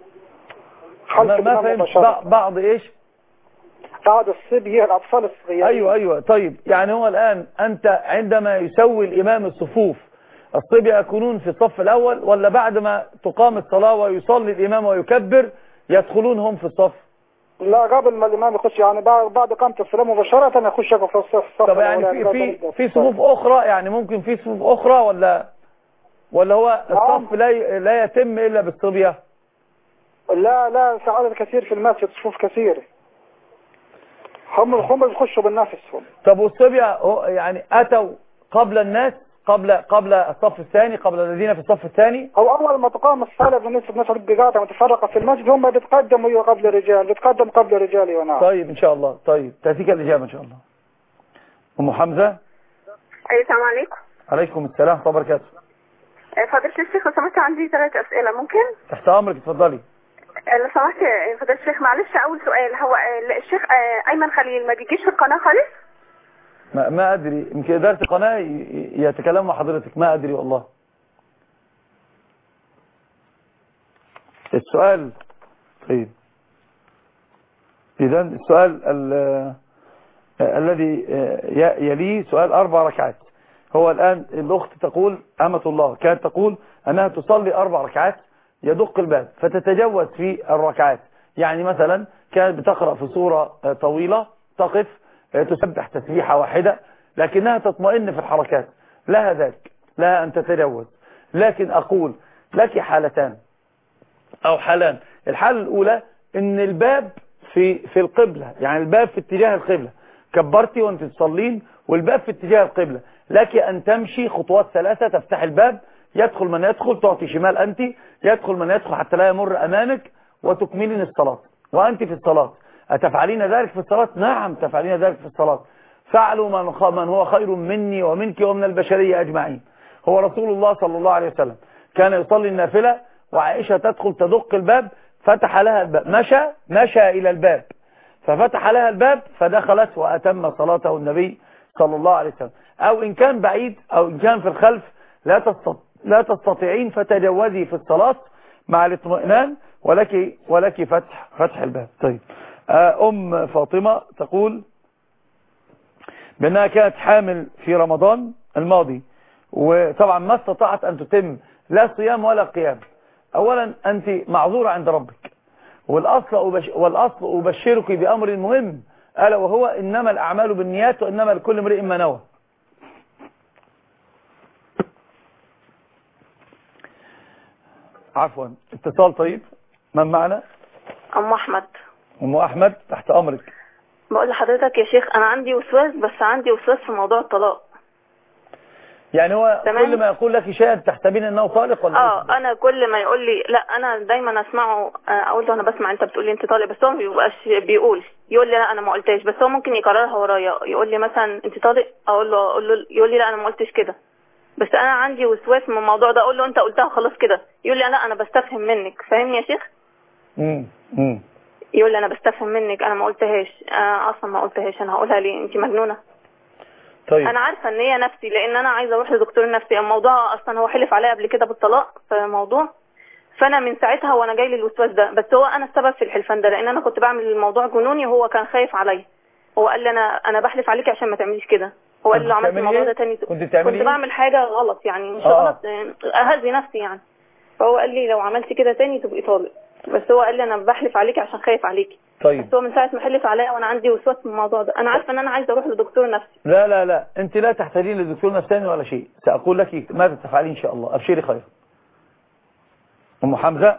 ما, ما فهمت. بعض ايش؟ بعض الصبي الأطفال الصغيرين. أيوة أيوة. طيب، يعني هو الآن أنت عندما يسوي الإمام الصفوف الصبي يكونون في الصف الأول، ولا بعد ما تقام الصلاة ويصلي الإمام ويكبر يدخلون هم في الصف؟ لا، قبل ما الإمام يخش، يعني بعد قامة الصلاة مباشرة يخش في الصف. طب يعني في في في صفوف أخرى، يعني ممكن في صفوف أخرى، ولا ولا هو الصف لا لا يتم إلا بالصبية؟ لا لا، في عدد كثير في المسجد، صفوف كثيرة، هم هم بيخشوا بالنفسهم. طب والصبية يعني أتوا قبل الناس، قبل قبل الصف الثاني، قبل الذين في الصف الثاني؟ هو أول ما تقام الصلاة بالنسبة للناس القاعدة متفرقة في المسجد هم بيتقدموا قبل الرجال، بيتقدم قبل الرجال. ونعم. طيب إن شاء الله. طيب تأتيك الإجابة إن شاء الله. أم حمزة. أيوة، السلام عليكم. عليكم السلام ورحمة الله وبركاته. فضيلة الشيخ، لو سمحت عندي ثلاث أسئلة ممكن؟ تحت أمرك، اتفضلي. لو سمحت فضيلة الشيخ، معلش أول سؤال، هو الشيخ أيمن خليل ما بيجيش في القناة خالص؟ ما, ما أدري، يمكن إدارة القناة يتكلموا مع حضرتك، ما أدري والله. السؤال طيب إذن السؤال الذي يليه سؤال أربع ركعات. هو الآن الأخت تقول أمة الله كانت تقول أنها تصلي أربع ركعات، يدق الباب فتتجوز في الركعات، يعني مثلا كانت بتقرأ في سورة طويلة تقف تسبح تسبيحة واحدة، لكنها تطمئن في الحركات، لها ذلك، لها أن تتجوز. لكن أقول لك حالتان أو حالان. الحالة الأولى إن الباب في في القبلة، يعني الباب في اتجاه القبلة، كبرتي وانت تصلين والباب في اتجاه القبلة، لك أن تمشي خطوات ثلاثة، تفتح الباب، يدخل من يدخل، تعطي شمال أنت، يدخل من يدخل حتى لا يمر أمامك، وتكملين الصلاة وأنت في الصلاة. أتفعلين ذلك في الصلاة؟ نعم تفعلين ذلك في الصلاة. فعلوا من من هو خير مني ومنك ومن البشرية أجمعين. هو رسول الله صلى الله عليه وسلم كان يصلي النافلة وعائشة تدخل تدق الباب، فتح لها الباب، مشى مشى إلى الباب ففتح لها الباب فدخلت وأتم صلاته النبي صلى الله عليه وسلم. أو إن كان بعيد أو إن كان في الخلف لا تستطيع لا تستطيعين فتجوزي في الصلاة مع الاطمئنان، ولك ولك فتح فتح الباب. طيب، أم فاطمة تقول بأنها كانت حامل في رمضان الماضي، وطبعا ما استطاعت أن تتم لا صيام ولا قيام. أولا أنت معذورة عند ربك، والأصل أبش والأصل أبشرك بأمر مهم، ألا وهو إنما الأعمال بالنيات وإنما لكل امرئ ما نوى. عفوا، اتصال. طيب، من معنا؟ أم أحمد. أم أحمد تحت أمرك. بقول لحضرتك يا شيخ، أنا عندي وسواس، بس عندي وسواس في موضوع الطلاق. يعني هو تمام؟ كل ما يقول لك شيء تحسبين أنه طالق ولا؟ اه انا كل ما يقول لي، لا انا دايما اسمعه، اقول له انا بسمع انت بتقول لي انت طالق، بس هو ما بيبقاش بيقول، يقول لي لا انا ما قلتش، بس هو ممكن يكررها ورايا، يقول لي مثلا انت طالق، اقول له اقول له يقول لي لا انا ما قلتش كده. بس انا عندي وسواس من الموضوع ده. اقول له انت قلتها خلاص كده، يقول لي لا انا بستفهم منك. فاهمني يا شيخ؟ امم امم يقول لي انا بستفهم منك، انا ما قلتهاش، انا اصلا ما قلتهاش، انا هقولها ليه؟ انت مجنونه. طيب انا عارفه ان هي نفسي، لان انا عايزه اروح لدكتور نفسي. الموضوع اصلا هو حلف عليا قبل كده بالطلاق في موضوع، فانا من ساعتها وانا جاي لي الوسواس ده. بس هو انا السبب في الحلفان ده، لان انا كنت بعمل الموضوع جنوني وهو كان خايف عليا. هو قال لي انا انا بحلف عليكي عشان ما تعمليش كده. هو قال لي لو عملت الموضوع ده تاني كنت بتعملي كنت بعمل حاجه غلط، يعني مش آه. غلط، اهزي نفسي يعني. فهو قال لي لو عملتي كده تاني تبقي طالق. بس هو قال لي انا بحلف عليكي عشان خايف عليكي. طيب بس هو من ساعه ما حلف عليا وانا عندي وسواس من الموضوع ده. انا عارفه ان انا عايزه اروح لدكتور نفسي. لا لا لا انت لا تحتاجين لدكتور نفساني ولا شيء. ساقول لك ماذا تفعلين ان شاء الله. ابشري خير. ام حمزه.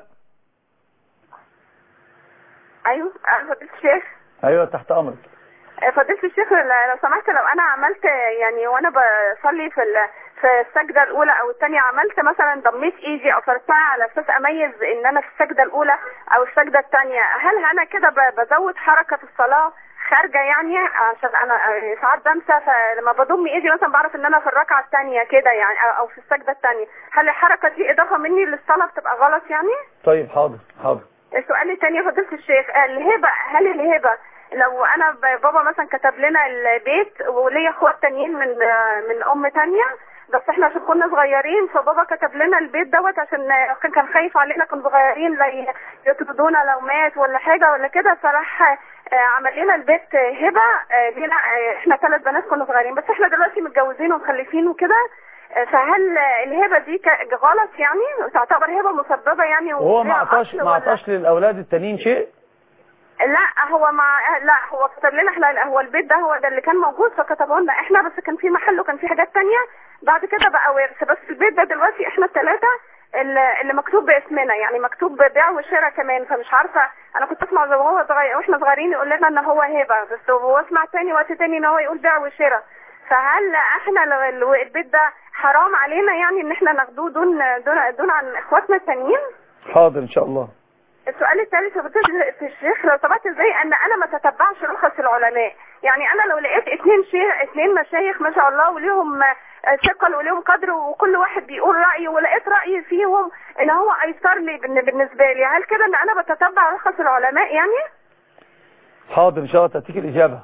ايوه فضيلة الشيخ. ايوه تحت امرك. فضيلة الشيخ لو سمحت، لو انا عملت يعني وانا بصلي في في السجده الاولى او الثانيه عملت مثلا ضميت ايدي او فرتها على اساس اميز ان انا في السجده الاولى او السجده الثانيه، هل انا كده بزود حركه في الصلاه خارجه يعني؟ عشان انا ساعات بنسى، فلما بضم ايدي مثلا بعرف ان انا في الركعه الثانيه كده يعني او في السجده الثانيه، هل الحركه دي اضافه مني للصلاه بتبقى غلط يعني؟ طيب حاضر حاضر. السؤال الثاني يا فضيلة الشيخ، الهبه، هل الهبه لو انا بابا مثلا كتب لنا البيت وليا اخوات تانيين من من ام تانية، بس احنا عشان كنا صغيرين فبابا كتب لنا البيت دوت عشان كان خايف علينا، كنا صغيرين لا يطردونا لو مات ولا حاجه ولا كده، فراح عمل لنا البيت هبه لينا احنا ثلاث بنات كنا صغيرين، بس احنا دلوقتي متجوزين ومخلفين وكده، فهل الهبه دي غلط يعني؟ تعتبر هبه مسببه يعني؟ وهو ما عطاش ما عطاش للاولاد التانيين شيء؟ لا هو مع لا هو كتب لنا احنا، هو البيت ده هو ده اللي كان موجود فكتبه لنا احنا، بس كان في محل وكان في حاجات تانية بعد كده بقى ورث، بس البيت ده دلوقتي احنا الثلاثه اللي مكتوب باسمنا، يعني مكتوب بيع وشراء كمان، فمش عارفه انا كنت اسمع وهو صغير واحنا صغيرين يقول لنا ان هو هبه، بس هو اسمع تاني وقت تاني ان هو يقول بيع وشراء، فهل احنا البيت ده حرام علينا يعني ان احنا ناخدوه دون دون دون عن اخواتنا التانيين؟ حاضر ان شاء الله. السؤال الثالث يا فضيلة الشيخ، لو سمحت ازاي ان انا ما تتبعش رخص العلماء؟ يعني انا لو لقيت اثنين شيخ اثنين مشايخ ما شاء الله وليهم ثقل وليهم قدر وكل واحد بيقول رايه ولقيت راي فيهم ان هو ايسر لي بالنسبه لي، هل كده ان انا بتتبع رخص العلماء يعني؟ حاضر ان شاء الله تاتيك الاجابه.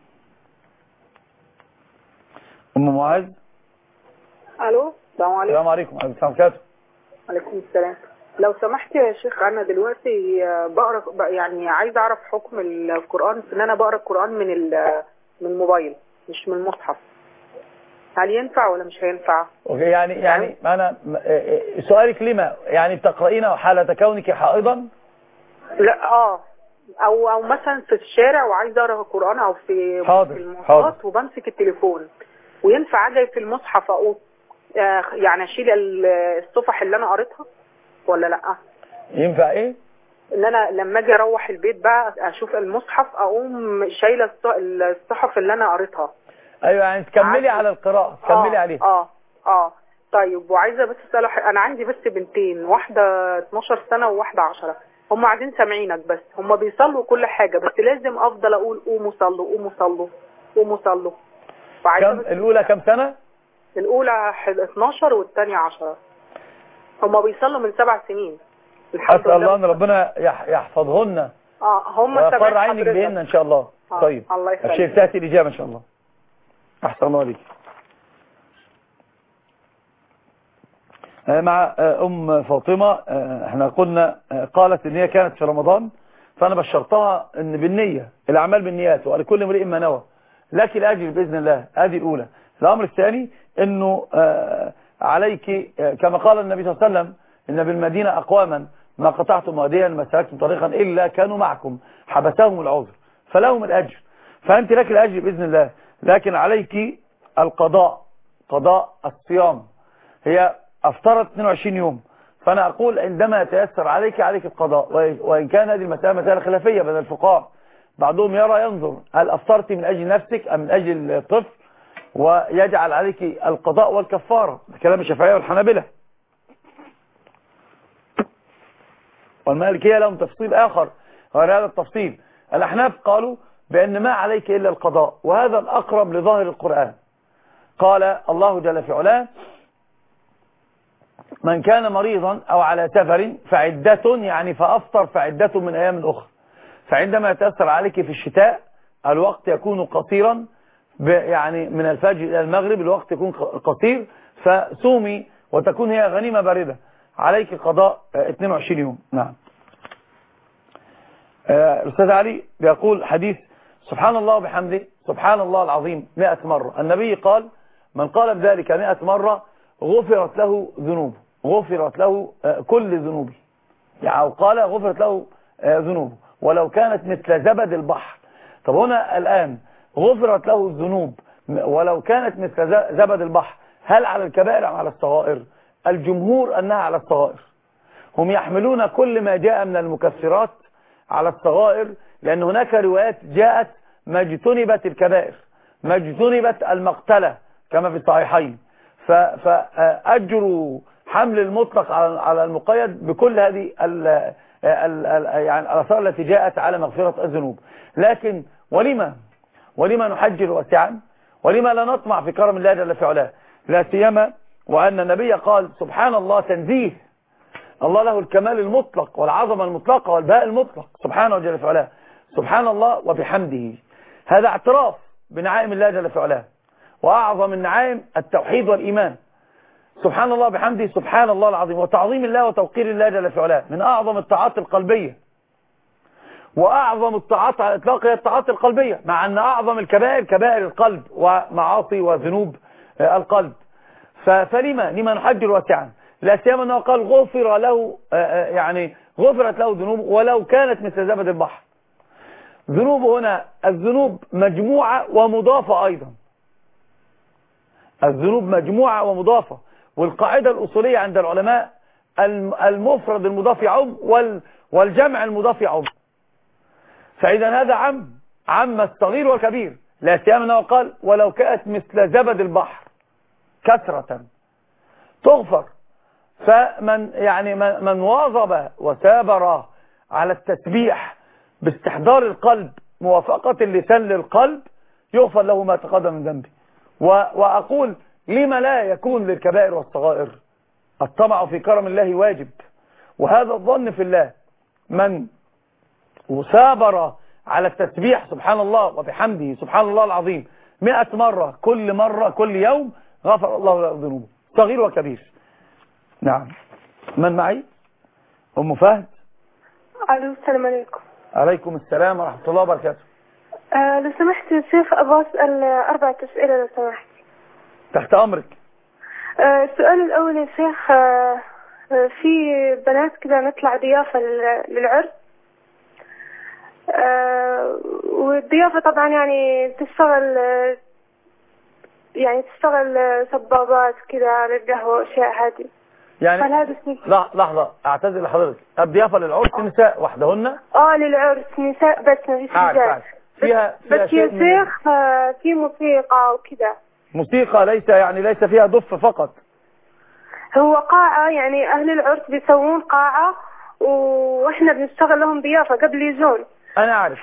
ام معاذ. الو السلام عليكم. السلام عليكم. وعليكم السلام وبركاته. وعليكم السلام. لو سمحت يا شيخ، انا دلوقتي بقرا يعني عايز اعرف حكم القران في ان انا بقرا القران من من الموبايل مش من المصحف، هل ينفع ولا مش هينفع؟ اوكي يعني يعني انا سؤالك لما يعني بتقرأين حالة كونك حائضا؟ لا اه او او مثلا في الشارع وعايز اقرا القران او في حاضر في المواصلات وبمسك التليفون، وينفع اجي في المصحف اقول آه يعني اشيل الصفح اللي انا قريتها ولا لا؟ ينفع ايه؟ ان انا لما اجي اروح البيت بقى اشوف المصحف اقوم شايله الصحف اللي انا قريتها. ايوه يعني تكملي على القراءه تكملي آه عليها. اه اه طيب. وعايزه بس اسال، انا عندي بس بنتين، واحده اتناشر سنه وواحده عشرة، هم قاعدين سامعينك بس هم بيصلوا كل حاجه، بس لازم افضل اقول قوموا صلوا قوموا صلوا قوموا صلوا. كم الاولى كم سنه؟ الاولى اتناشر والثانيه عشرة، هم بيصلوا من سبع سنين. الحمد لله. الله ان ربنا يحفظهن اه هم ويقر عينك بهن ان شاء الله. آه. طيب الله يخليك. ابشر تاتي الاجابه ان شاء الله. احسن الله عليك. مع ام فاطمه احنا قلنا قالت ان هي كانت في رمضان، فانا بشرتها ان بالنيه، الاعمال بالنيات ولكل امرئ ما نوى، لك الاجر باذن الله. هذه الاولى. الامر الثاني انه عليك كما قال النبي صلى الله عليه وسلم ان بالمدينه اقواما ما قطعتم واديا ما سلكتم طريقا الا كانوا معكم حبسهم العذر فلهم الاجر، فانت لك الاجر باذن الله، لكن عليك القضاء، قضاء الصيام. هي افطرت اثنين وعشرين يوم، فانا اقول عندما يتيسر عليك عليك القضاء، وان كان هذه المساله مساله خلافيه بين الفقهاء، بعضهم يرى ينظر هل افطرت من اجل نفسك ام من اجل الطفل ويجعل عليك القضاء والكفاره، كلام الشافعيه والحنابلة. والمالكيه لهم تفصيل اخر غير هذا التفصيل. الاحناف قالوا بان ما عليك الا القضاء، وهذا الاقرب لظاهر القران. قال الله جل في علاه من كان مريضا أو على سفر فعدة يعني فأفطر فعدة من أيام أخرى. فعندما يتأثر عليك في الشتاء الوقت يكون قصيرا، يعني من الفجر إلى المغرب الوقت يكون قصير، فصومي وتكون هي غنيمة باردة، عليك قضاء اثنين وعشرين يوم. نعم. الأستاذ علي بيقول حديث سبحان الله وبحمده سبحان الله العظيم مئة مرة. النبي قال من قال بذلك مئة مرة غفرت له ذنوبه، غفرت له كل ذنوبه، يعني أو قال غفرت له ذنوبه ولو كانت مثل زبد البحر. طب هنا الآن غفرت له الذنوب ولو كانت مثل زبد البحر، هل على الكبائر أم على الصغائر؟ الجمهور أنها على الصغائر، هم يحملون كل ما جاء من المكفرات على الصغائر، لأن هناك روايات جاءت ما اجتنبت الكبائر، ما اجتنبت المقتلة كما في الصحيحين، فأجروا حمل المطلق على المقيد بكل هذه ال ال ال يعني الآثار التي جاءت على مغفرة الذنوب. لكن ولما ولما نحجر واسعا؟ ولما لا نطمع في كرم الله جل في علاه؟ لا سيما وأن النبي قال سبحان الله تنزيه، الله له الكمال المطلق والعظمة المطلقة والبهاء المطلق سبحانه جل في علاه، سبحان الله وبحمده. هذا اعتراف بنعائم الله جل في علاه، وأعظم النعائم التوحيد والإيمان. سبحان الله بحمده سبحان الله العظيم، وتعظيم الله وتوقير الله جل في علاه من أعظم الطاعات القلبية، وأعظم الطاعات على الإطلاق هي الطاعات القلبية، مع أن أعظم الكبائر كبائر القلب ومعاصي وذنوب القلب. فلما لما نحجر واسعا؟ لا سيما أنه قال غفر له، يعني غفرت له ذنوب ولو كانت مثل زبد البحر. ذنوب هنا الذنوب مجموعة ومضافة أيضا، الذنوب مجموعة ومضافة، والقاعدة الأصولية عند العلماء المفرد المضاف يعم والجمع المضاف يعم. فإذا هذا عم عم الصغير والكبير، لا سيما أنه قال ولو كانت مثل زبد البحر كثرة تغفر. فمن يعني من واظب وثابر على التسبيح باستحضار القلب موافقة اللسان للقلب يغفر له ما تقدم من ذنبه. وأقول لما لا يكون للكبائر والصغائر؟ الطمع في كرم الله واجب، وهذا الظن في الله. من وثابر على التسبيح سبحان الله وبحمده سبحان الله العظيم مئة مرة كل مرة كل يوم غفر الله له ذنوبه صغير وكبير. نعم. من معي؟ أم فهد. الو السلام عليكم. عليكم السلام ورحمة الله وبركاته. آه لو سمحت يا شيخ أبغى أسأل أربعة أسئلة لو سمحت. تحت أمرك. آه السؤال الأول يا شيخ، آه في بنات كده نطلع ضيافة للعرس، آه والضيافة طبعا يعني تشتغل يعني تشتغل سبابات كده على القهوة وأشياء هذه. يعني لحظة أعتذر لحضرتك، الضيافة للعرس نساء وحدهن؟ اه للعرس نساء بس ما فيش رجال. فيها فيها بس يا شيخ في موسيقى وكده. موسيقى ليس يعني ليس فيها دف فقط. هو قاعة، يعني أهل العرس بيسوون قاعة وإحنا بنشتغل لهم ضيافة قبل يجون. أنا أعرف. ف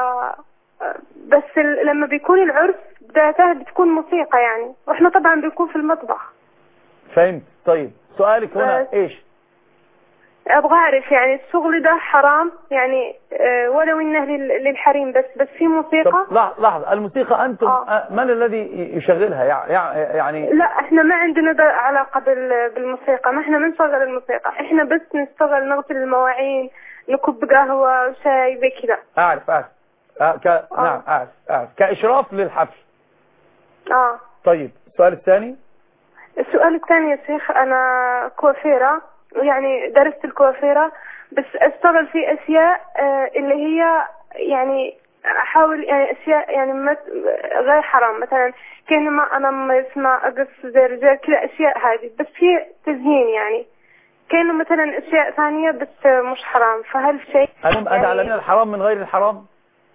بس لما بيكون العرس بدايته بتكون موسيقى يعني، وإحنا طبعا بنكون في المطبخ. فهمت. طيب سؤالك هنا إيش؟ أبغى أعرف يعني الشغل ده حرام يعني أه ولو إنه للحريم بس بس في موسيقى. طب لحظة، الموسيقى أنتم آه. من الذي يشغلها يعني؟ لا إحنا ما عندنا علاقة بالموسيقى، ما إحنا بنشغل الموسيقى، إحنا بس نشتغل نغسل المواعين نكب قهوة وشاي زي كذا. أعرف أعرف آه ك... آه. نعم أعرف أعرف كإشراف للحفل. آه طيب السؤال الثاني. السؤال الثاني يا شيخ، أنا كوافيرة يعني درست الكوافيرة، بس أشتغل في أشياء اللي هي يعني أحاول يعني أشياء يعني غير حرام، مثلا كأنما أنا ما يسمع أقص زي الرجال كذا أشياء هذه، بس في تزيين يعني كأنه مثلا أشياء ثانية بس مش حرام. فهل شيء يعني تعلمين الحرام من غير الحرام؟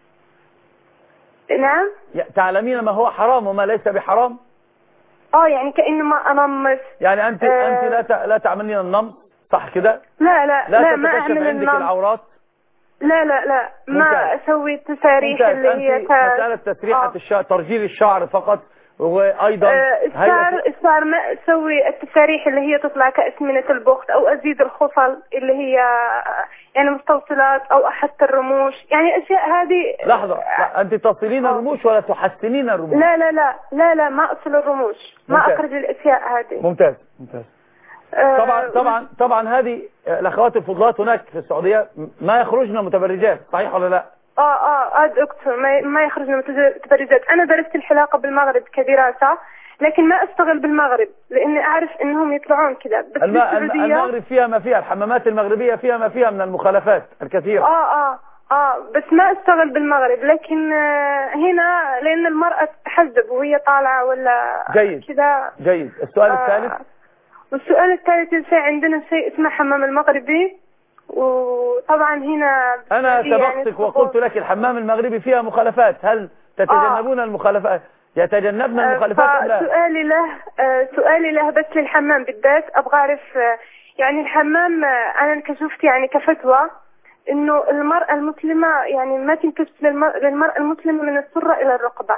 نعم. تعلمين ما هو حرام وما ليس بحرام؟ اه يعني كأنما أنمس. يعني أنت آه أنت لا ت... لا تعملين النمص صح كده؟ لا لا لا, لا ما أعمل عندك النمص. العورات؟ لا لا لا ما ممتاز. أسوي التساريح اللي هي مسألة تسريحة آه. الشعر، ترجيل الشعر فقط، وأيضا آه الشعر هيئة... تطلع ما اسوي التساريح اللي هي تطلع كأسمنة البخت او ازيد الخصل اللي هي يعني مستوصلات او احط الرموش، يعني اشياء هذه. لحظة، لا انت تصلين الرموش ولا تحسنين الرموش؟ لا لا لا لا لا ما اصل الرموش، ما ممتاز. اخرج الاشياء هذه. ممتاز ممتاز. طبعا طبعا طبعا هذه الاخوات الفضلات هناك في السعودية ما يخرجن متبرجات، صحيح ولا لا؟ اه اه اه دكتور ما ما يخرجنا متبرجات. انا درست الحلاقة بالمغرب كدراسة، لكن ما اشتغل بالمغرب لاني اعرف انهم يطلعون كذا. بس الم... المغرب فيها ما فيها، الحمامات المغربية فيها ما فيها من المخالفات الكثيرة. اه اه اه بس ما اشتغل بالمغرب، لكن آه هنا لان المرأة تحجب وهي طالعة ولا جيد كذا. جيد. السؤال آه الثالث. والسؤال الثالث شيء عندنا شيء اسمه حمام المغربي، وطبعا هنا أنا يعني سبقتك وقلت لك الحمام المغربي فيها مخالفات، هل تتجنبون آه. المخالفات؟ يتجنبن المخالفات أم لا؟ سؤالي له سؤالي له بس للحمام بالذات أبغى أعرف يعني الحمام. أنا كشفت يعني كفتوى إنه المرأة المسلمة يعني ما تنكشف للمرأة المسلمة من السرة إلى الرقبة.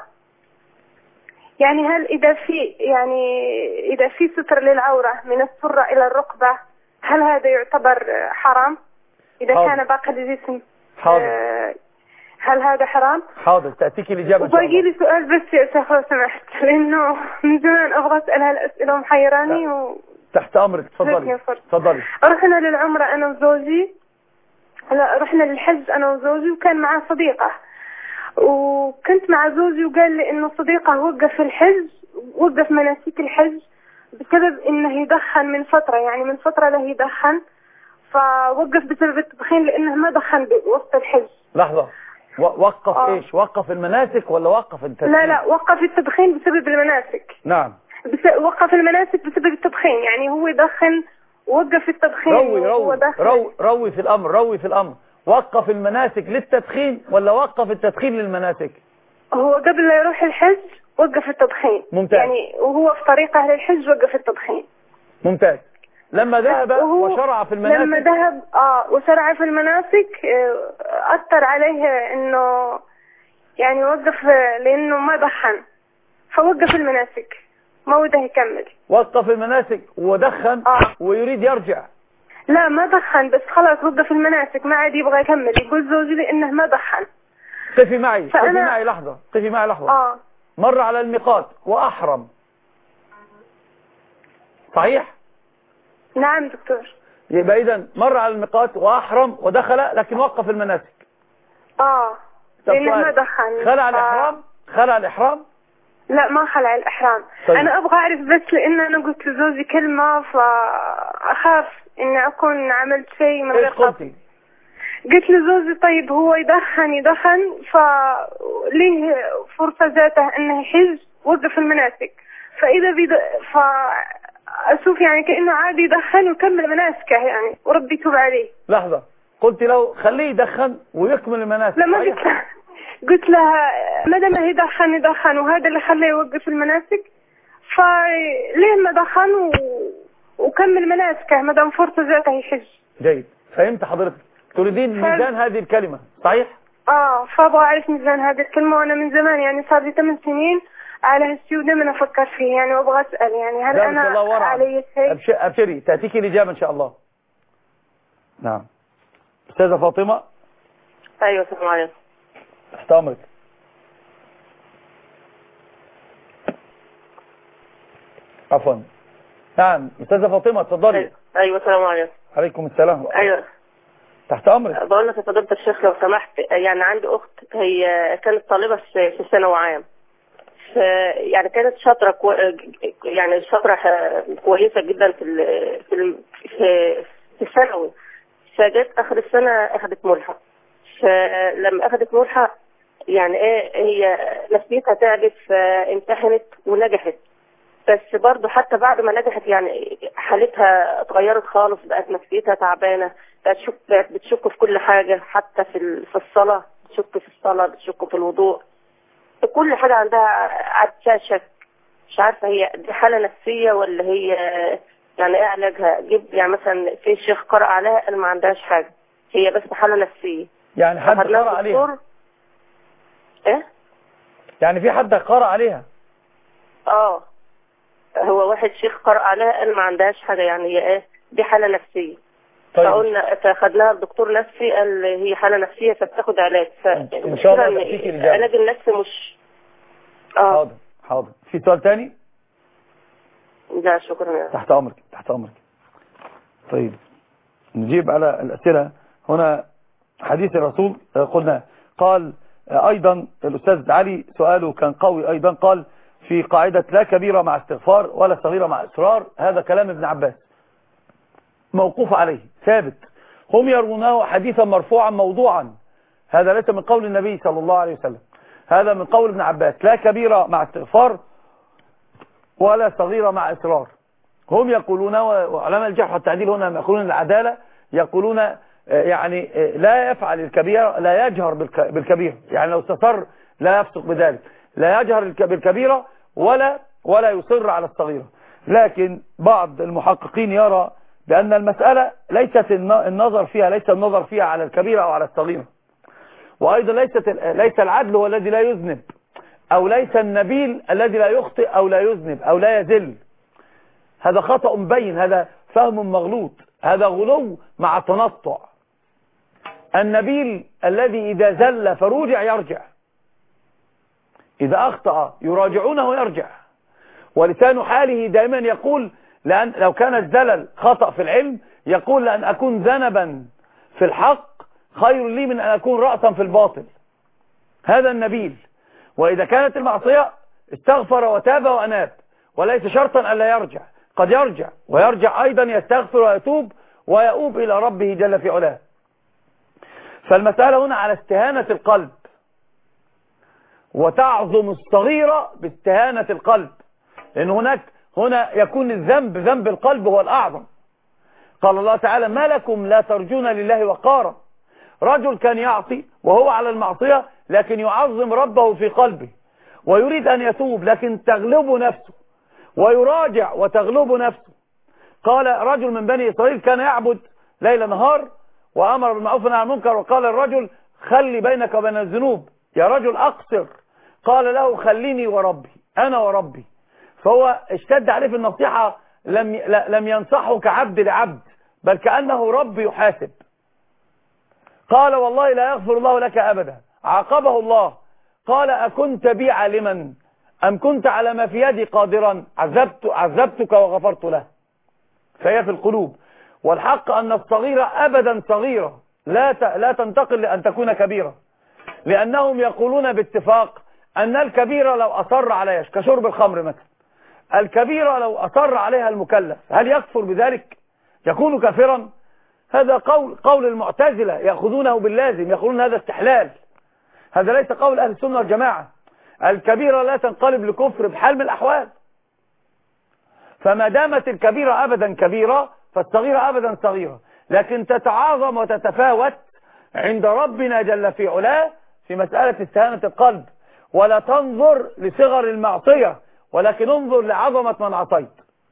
يعني هل إذا في يعني إذا في ستر للعورة من السرة إلى الرقبة هل هذا يعتبر حرام؟ إذا حاضر. كان باقي الجسم حاضر. آه هل هذا حرام؟ حاضر تأتيك الإجابة. وباقي لي سؤال بس يا شيخ لو سمحت، لأنه من زمان أبغى أسأل هالأسئلة ومحيراني و... تحت أمرك، تفضلي تفضلي. رحنا للعمرة أنا وزوجي، لا رحنا للحج أنا وزوجي وكان معه صديقة، وكنت مع زوجي وقال لي إنه صديقه وقف الحج، وقف مناسك الحج بسبب إنه يدخن من فترة، يعني من فترة له يدخن، فوقف بسبب التدخين لأنه ما دخن وسط الحج. لحظة، وقف آه. ايش؟ وقف المناسك ولا وقف التدخين؟ لا لا وقف التدخين بسبب المناسك. نعم. بس وقف المناسك بسبب التدخين، يعني هو يدخن ووقف التدخين. روي روي روي روي في الامر روي في الامر وقف المناسك للتدخين ولا وقف التدخين للمناسك؟ هو قبل لا يروح الحج وقف التدخين. ممتاز. يعني وهو في طريقه للحج وقف التدخين. ممتاز. لما ذهب وشرع في المناسك لما ذهب اه وشرع في المناسك اثر عليه انه يعني وقف لانه ما دخن، فوقف المناسك ما وده يكمل. وقف المناسك ودخن آه. ويريد يرجع. لا ما دخن بس خلاص وقف المناسك ما عاد يبغى يكمل، يقول زوجي لي انه ما دخن. قفي معي قفي معي لحظة قفي معي لحظة اه مر على الميقات وأحرم، صحيح؟ نعم دكتور. يبقى إذا مر على الميقات وأحرم ودخل لكن وقف المناسك. اه لأنه ما دخن. خلع الإحرام؟ خلع الإحرام؟ لا ما خلع الإحرام. طيب. أنا أبغى أعرف بس لأن أنا قلت لزوجي كلمة فأخاف إني أكون عملت شيء من غير قصد. قلت لزوجي طيب هو يدخن يدخن فليه فرصة ذاته إنه يحج وقف المناسك، فإذا بيد ف أشوف يعني كأنه عادي يدخن ويكمل مناسكه يعني وربي يتوب عليه. لحظة، قلت له خليه يدخن ويكمل المناسك. لا ما قلت لها، قلت لها ما دام يدخن يدخن وهذا اللي خليه يوقف المناسك فليه ما دخن و... وكمل مناسكه ما دام فرصة ذاته يحج. جيد، فهمت حضرتك. تريدين ميزان ف... هذه الكلمة صحيح؟ اه فابغى اعرف ميزان هذه الكلمة، وانا من زمان يعني صار لي ثمان سنين على هالشيء دائما افكر فيه يعني وابغى اسال يعني هل انا علي شيء؟ ابشري تاتيكي الاجابه ان شاء الله. نعم. استاذه فاطمه. ايوه السلام عليكم. تحت امرك. عفوا. نعم استاذه فاطمه اتفضلي. ايوه السلام عليكم. عليكم السلام. ايوه تحت امرك. بقول لك يا فضيله الشيخ لو سمحت، يعني عندي اخت هي كانت طالبه في ثانوي عام، يعني كانت شاطرة كو... يعني شاطرة كويسة جدا في ال... في ال... في الثانوي، فجت آخر السنة أخذت ملحق، فلما أخذت ملحق يعني إيه هي نفسيتها تعبت فامتحنت ونجحت، بس برضه حتى بعد ما نجحت يعني حالتها اتغيرت خالص، بقت نفسيتها تعبانة، بقت شك... بقت بتشك في كل حاجة، حتى في ال... في الصلاة بتشك في الصلاة، بتشك في الوضوء، كل حاجة عندها عدسة شك. مش عارفة هي دي حالة نفسية ولا هي يعني ايه علاجها؟ جيب يعني مثلا في شيخ قرأ عليها قال ما عندهاش حاجة، هي بس حالة نفسية. يعني حد قرأ عليها؟ ايه؟ يعني في حد قرأ عليها؟ اه هو واحد واحد شيخ قرأ عليها قال ما عندهاش حاجة، يعني هي ايه دي حالة نفسية. طيب. فقلنا فاخدناها الدكتور نفسي قال هي حالة نفسية فبتاخد علاج. ان شاء الله تأتيك الإجابة. علاج النفسي مش اه حاضر حاضر. في سؤال تاني؟ لا شكرا يا تحت أمرك تحت أمرك. طيب نجيب على الأسئلة. هنا حديث الرسول قلنا قال أيضا الأستاذ علي سؤاله كان قوي أيضا، قال في قاعدة لا كبيرة مع استغفار ولا صغيرة مع إصرار. هذا كلام ابن عباس موقوف عليه ثابت. هم يرونه حديثا مرفوعا موضوعا، هذا ليس من قول النبي صلى الله عليه وسلم، هذا من قول ابن عباس. لا كبيرة مع استغفار ولا صغيرة مع إصرار. هم يقولون، وعلماء الجرح والتعديل هنا يقولون العدالة، يقولون يعني لا يفعل الكبيرة، لا يجهر بالكبيرة، يعني لو استطر لا يفسق بذلك، لا يجهر بالكبيرة ولا ولا يصر على الصغيرة. لكن بعض المحققين يرى بأن المسألة ليست النظر فيها ليس النظر فيها على الكبيرة أو على الصغيرة، وأيضا ليست ليس العدل هو الذي لا يذنب، أو ليس النبيل الذي لا يخطئ أو لا يذنب أو لا يذل. هذا خطأ مبين، هذا فهم مغلوط، هذا غلو مع تنطع. النبيل الذي إذا زل فروجع يرجع، إذا أخطأ يراجعونه يرجع، ولسان حاله دائما يقول لأن لو كان الزلل خطأ في العلم يقول لأن أكون ذنبا في الحق خير لي من أن أكون رأسا في الباطل. هذا النبيل. وإذا كانت المعصية استغفر وتاب وأناب، وليس شرطا ألا يرجع، قد يرجع ويرجع أيضا يستغفر ويتوب ويؤوب إلى ربه جل في علاه. فالمسألة هنا على استهانة القلب، وتعظم الصغيرة باستهانة القلب، لأن هناك هنا يكون الذنب ذنب القلب هو الأعظم. قال الله تعالى ما لكم لا ترجون لله وقارا. رجل كان يعصي وهو على المعصية لكن يعظم ربه في قلبه ويريد أن يتوب لكن تغلب نفسه، ويراجع وتغلب نفسه. قال رجل من بني إسرائيل كان يعبد ليل نهار وأمر بالمعروف ونهى عن المنكر، وقال الرجل خلي بينك وبين الذنوب يا رجل أقصر. قال له خليني وربي، أنا وربي. فهو اشتد عليه في النصيحة، لم لم ينصحه كعبد لعبد، بل كأنه رب يحاسب. قال والله لا يغفر الله لك أبدا. عاقبه الله، قال أكنت بي عالما أم كنت على ما في يدي قادرا؟ عذبت عذبتك وغفرت له. فهي في القلوب. والحق أن الصغيرة أبدا صغيرة لا لا تنتقل لأن تكون كبيرة، لأنهم يقولون باتفاق أن الكبيرة لو أصر عليها كشرب الخمر مثلا، الكبيرة لو أصر عليها المكلف هل يكفر بذلك؟ يكون كافرا؟ هذا قول قول المعتزلة، يأخذونه باللازم، يقولون هذا استحلال. هذا ليس قول أهل السنة والجماعة. الكبيرة لا تنقلب لكفر بحال من الأحوال. فما دامت الكبيرة أبدا كبيرة فالصغيرة أبدا صغيرة، لكن تتعاظم وتتفاوت عند ربنا جل في علاه في مسألة استهانة القلب. ولا تنظر لصغر المعصية ولكن انظر لعظمة من عصيت.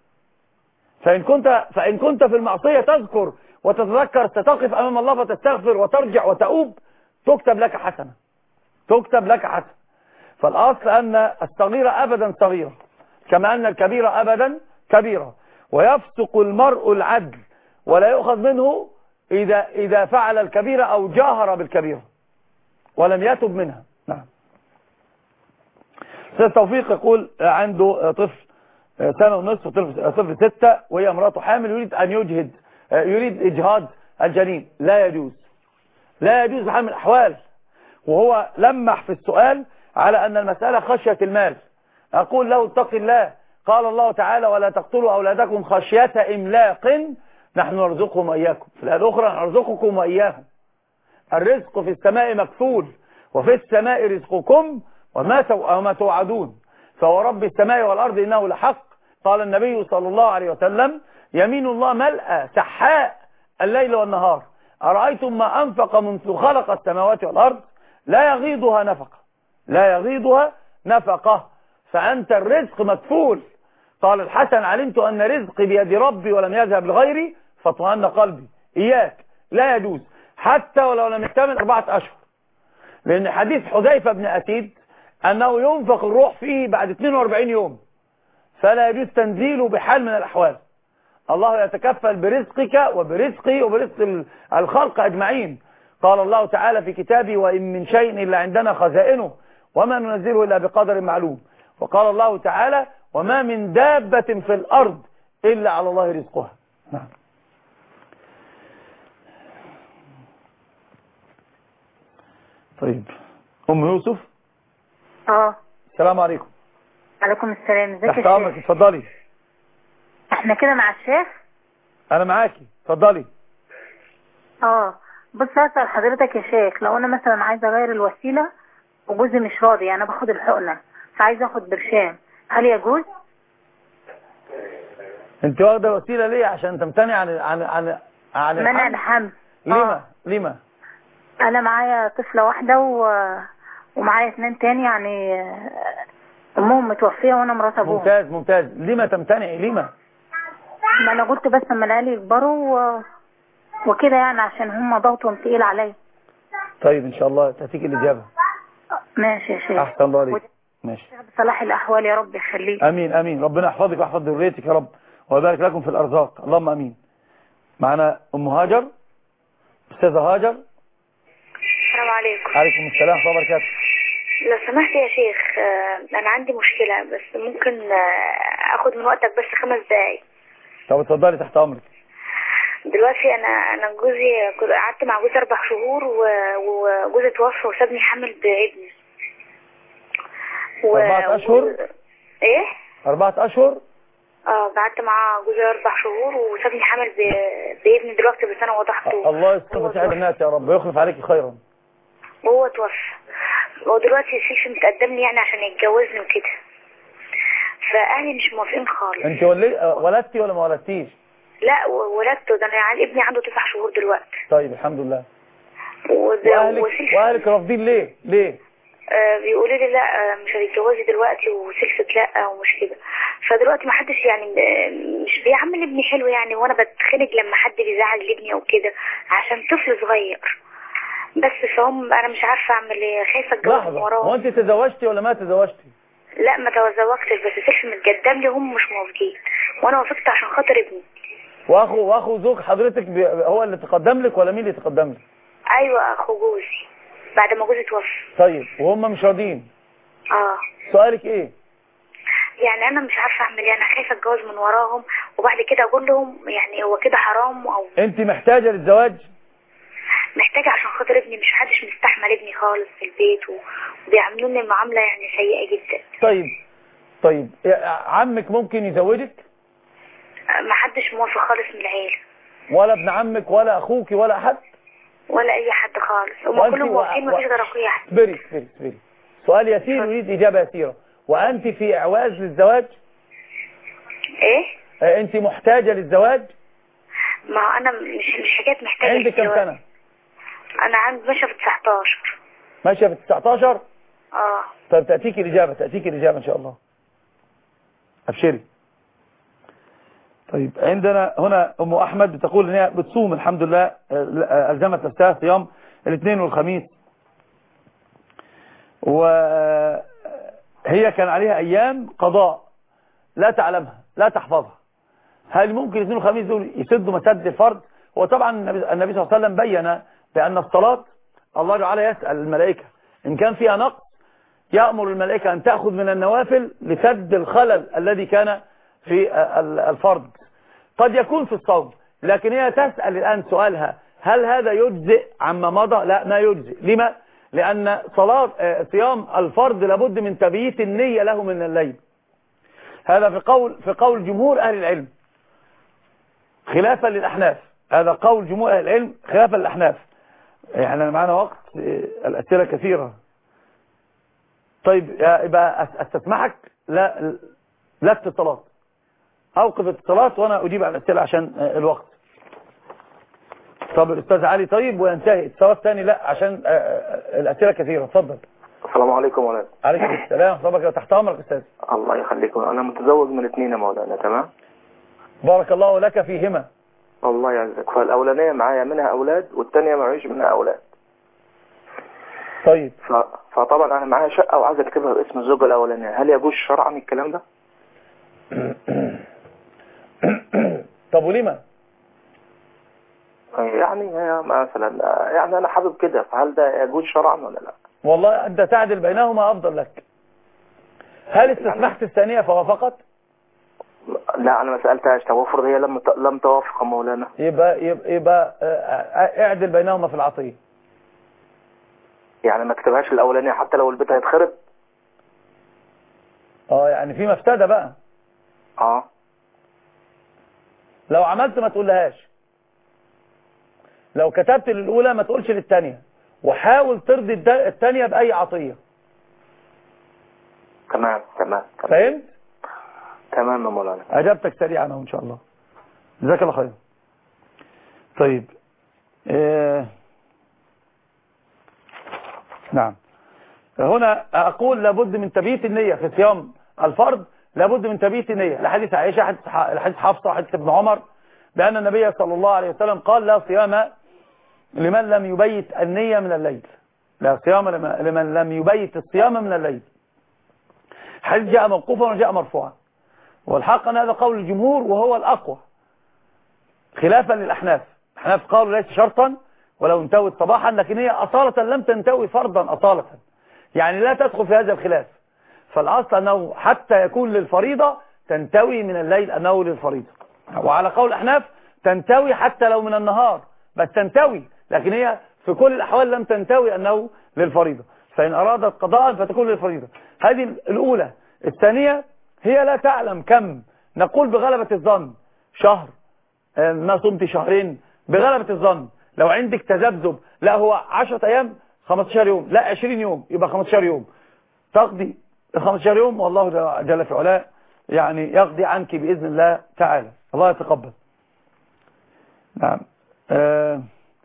فإن كنت, فإن كنت في المعصية تذكر وتتذكر ستقف أمام الله فتستغفر وترجع وتؤوب، تكتب لك حسنة، تكتب لك حسنة. فالأصل أن الصغيرة أبدا صغيرة كما أن الكبيرة أبدا كبيرة. ويفسق المرء العدل ولا يؤخذ منه إذا, إذا فعل الكبيرة أو جاهر بالكبيرة ولم يتب منها. نعم. سيد توفيق يقول عنده طفل سنة ونصف طفل ستة وهي امراته حامل، يريد أن يجهد يريد إجهاض الجنين. لا يجوز، لا يجوز بحال من الأحوال. وهو لمح في السؤال على أن المسألة خشية المال. أقول له اتق الله، قال الله تعالى ولا تقتلوا أولادكم خشية إملاق نحن نرزقهم وإياكم. في الآية الأخرى نرزقكم وإياهم. الرزق في السماء مكفول وفي السماء رزقكم وما توعدون فهو رب السماء والأرض إنه لحق. قال النبي صلى الله عليه وسلم يمين الله ملأى سحاء الليل والنهار، أرأيتم ما أنفق منذ خلق السماوات والأرض لا يغيضها نفقة، لا يغيضها نفقة. فأنت الرزق مكفول. قال الحسن علمت أن رزقي بيد ربي ولم يذهب لغيري فاطمأن قلبي. إياك، لا يجوز حتى ولو لم يكتمل أربعة أشهر، لأن حديث حذيفة بن أسيد أنه ينفق الروح فيه بعد اثنين وأربعين يوم، فلا يجوز تنزيله بحال من الأحوال. الله يتكفل برزقك وبرزقي وبرزق الخلق أجمعين. قال الله تعالى في كتابه: وإن من شيء إلا عندنا خزائنه وما ننزله إلا بقدر معلوم. وقال الله تعالى: وما من دابة في الأرض إلا على الله رزقها. نعم. طيب أم يوسف. اه السلام عليكم. عليكم السلام. ازيك يا تحت أمرك، شيخ؟ اتفضلي. احنا كده مع الشيخ. أنا معاكي، اتفضلي. اه بص هسأل حضرتك يا شيخ، لو انا مثلا عايزه اغير الوسيله وجوزي مش راضي، يعني انا باخد الحقنه فعايزه اخد برشام، هل يجوز؟ انت واخده وسيله ليه؟ عشان تمتنع عن عن عن عن منع الحمل. لما آه. لما انا معايا طفله واحده و... ومعايا اثنين تاني، يعني امهم متوفيه وانا مرات ابوهم. ممتاز ممتاز. لما تمتنعي؟ لما؟ ما انا قلت بس اما العيال يكبروا و... وكده، يعني عشان هم ضغطهم تقيل عليا. طيب ان شاء الله تاتيك الاجابه. ماشي يا شيخ. احسن الله عليك. ماشي. بصلاح الاحوال يا رب يخليك. امين امين. ربنا يحفظك ويحفظ ذريتك يا رب ويبارك لكم في الارزاق، اللهم امين. معنا ام هاجر، استاذه هاجر. السلام عليكم. عليكم السلام ورحمه الله وبركاته. لو سمحت يا شيخ، انا عندي مشكله بس ممكن اخد من وقتك بس خمس دقايق؟ طب اتفضلي تحت امرك. دلوقتي انا انا جوزي قعدت مع جوزي اربع شهور وجوزي توفى وسابني حامل بابني. و... أربعة أشهر؟ و... إيه؟ أربعة أشهر؟ اه قعدت مع جوزي أربع شهور وسابني حامل ب... بابني دلوقتي بسنة وضحته. الله يستر سعيد الناس يا رب ويخلف عليك خيرا. وهو توفى ودلوقتي الشيخ متقدم لي يعني عشان يتجوزني وكده، فأهلي مش موافقين خالص. أنت ولي... ولدتي ولا ما ولدتيش؟ لا ولدته، ده أنا ابني عنده تسع شهور دلوقتي. طيب الحمد لله. وأهلك وأهلك رافضين ليه؟ ليه؟ آه بيقولوا لي لا مش هتتجوزي دلوقتي وسلفت لا ومش كده. فدلوقتي ما حدش يعني مش بيعمل ابني حلو يعني، وانا بتخنق لما حد بيزعل ابني او كده عشان طفل صغير بس. فهم انا مش عارفه اعمل ايه، خايفه اتجوز من وراهم. هو انت تزوجتي ولا ما تزوجتي؟ لا ما تزوجتش بس سلف متقدم لي هم مش موافقين وانا وافقت عشان خاطر ابني. واخو واخو زوج حضرتك بي... هو اللي تقدم لك ولا مين اللي تقدم لك؟ ايوه اخو جوزي بعد ما جوزي توفى. طيب وهم مش راضيين؟ اه. سؤالك ايه؟ يعني انا مش عارفه اعمل ايه، انا خايفه اتجوز من وراهم وبعد كده اقول لهم يعني هو كده حرام. او انت محتاجه للزواج؟ محتاجه عشان خاطر ابني، مش حدش مستحمل ابني خالص في البيت وبيعاملوني معامله يعني سيئه جدا. طيب طيب عمك ممكن يزوجك؟ ما حدش موافق خالص من العيله. ولا ابن عمك ولا اخوك ولا احد؟ ولا اي حد خالص، هم كلهم موافقين مفيش غير اخويا احد. اصبري اصبري اصبري. سؤال يسير يريد اجابه يسيره. وانت في اعواز للزواج؟ ايه؟ اه انت محتاجه للزواج؟ ما انا مش مش حكايه محتاجه. عندك كم سنه؟ انا عندي ماشيه في تسعتاشر. ماشيه في تسعتاشر؟ اه. طب تاتيكي الاجابه تاتيكي الاجابه ان شاء الله. ابشري. طيب عندنا هنا ام احمد بتقول ان هي بتصوم الحمد لله، الزمت نفسها صيام الاثنين والخميس، وهي كان عليها ايام قضاء لا تعلمها لا تحفظها. هل ممكن الاثنين والخميس دول يسدوا مسد الفرض؟ هو طبعا النبي صلى الله عليه وسلم بين بان الصلاه الله تعالى يسال الملائكه ان كان فيها نقص يأمر الملائكه ان تاخذ من النوافل لسد الخلل الذي كان في الفرض. قد يكون في الصوم، لكن هي تسأل الآن سؤالها هل هذا يجزئ عما مضى؟ لا ما يجزئ. لما؟ لأن صلاة صيام الفرض لابد من تبييت النية له من الليل. هذا في قول في قول جمهور أهل العلم خلافا للأحناف. هذا قول جمهور أهل العلم خلافا للأحناف. يعني معنا وقت، الأسئلة كثيرة. طيب يبقى استسمحك لا لا اتصالات، اوقف اتصالات وانا اجيب على الاسئله عشان الوقت. طب الاستاذ علي طيب وينتهي اتصالات ثاني لا عشان الاسئله كثيره. اتفضل. السلام عليكم مولانا. عليكم السلام ورحمه الله. تحت امرك استاذ. الله يخليكم. انا متزوج من اثنين يا مولانا. تمام. بارك الله لك فيهما. الله يعزك. فالاولانيه معايا منها اولاد والثانيه معيش منها اولاد. طيب. ف... فطبعا انا معايا شقه وعايز اكتبها باسم الزوجه الاولانيه، هل يجوز شرعا الكلام ده؟ طب ولما؟ يعني مثلا يعني انا حابب كده، فهل ده يجوز شرعا ولا لا؟ والله انت تعدل بينهما افضل لك. هل استسمحت الثانية فوافقت؟ لا انا ما سالتهاش. طب افرض هي لم لم توافق مولانا؟ يبقى يبقى, يبقى اعدل بينهما في العطيه. يعني ما اكتبهاش الاولانيه حتى لو البيت هيتخرب؟ اه يعني في مفسده بقى. اه لو عملت ما تقولهاش، لو كتبت للاولى ما تقولش للثانيه، وحاول ترضي الثانيه باي عطيه. تمام تمام فهمت؟ تمام يا مولانا. اجابتك سريعا اهو ان شاء الله. جزاك الله خير. طيب إيه... نعم، هنا اقول لابد من تبييت النيه في صيام الفرض، لابد من تبييت النيه لحديث عائشه، حديث حفصه وحديث ابن عمر، بان النبي صلى الله عليه وسلم قال لا صيام لمن لم يبيت النيه من الليل، لا صيام لمن لم يبيت الصيام من الليل. حديث جاء موقوفا وجاء مرفوعا، والحق ان هذا قول الجمهور وهو الاقوى خلافا للاحناف. الاحناف قالوا ليس شرطا ولو انتوت صباحا، لكن هي اصاله لم تنتوي فرضا اصاله، يعني لا تدخل في هذا الخلاف. فالاصل انه حتى يكون للفريضه تنتوي من الليل انه للفريضه، وعلى قول الاحناف تنتوي حتى لو من النهار، بس تنتوي، لكن هي في كل الاحوال لم تنتوي انه للفريضه، فان ارادت قضاء فتكون للفريضه. هذه الاولى. الثانيه هي لا تعلم كم، نقول بغلبه الظن شهر، ما صمت شهرين بغلبه الظن. لو عندك تذبذب، لا هو عشرة ايام خمستاشر يوم، لا عشرين يوم، يبقى خمستاشر يوم تقضي خمستاشر يوم، والله جل في علاه يعني يقضي عنك باذن الله تعالى. الله يتقبل. نعم. آه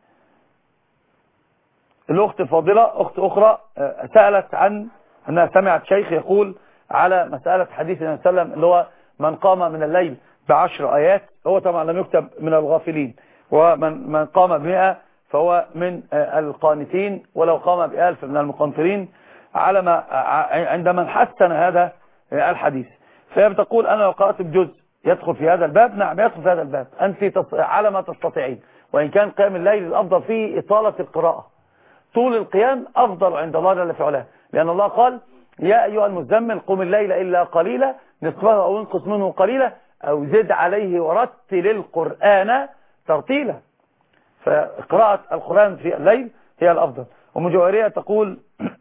الاخت الفاضله اخت اخرى آه سالت عن انها سمعت شيخ يقول على مساله حديث النبي صلى الله عليه وسلم اللي هو من قام من الليل بعشر ايات، هو طبعا لم يكتب من الغافلين، ومن من قام بمئة فهو من القانتين، ولو قام بألف من المقنطرين، على ما عندما حسن هذا الحديث. فهي بتقول أنا لو قرأت بجزء يدخل في هذا الباب. نعم يدخل في هذا الباب، أنت على ما تستطيعين، وإن كان قيام الليل الأفضل فيه إطالة القراءة، طول القيام أفضل عند الله جل في علاه، لأن الله قال يا أيها المزمل قم الليل إلا قليلا نصفه أو انقص منه قليلا أو زد عليه ورتل القرآن ترتيلا. فقراءة القرآن في الليل هي الأفضل. أم جوهرية تقول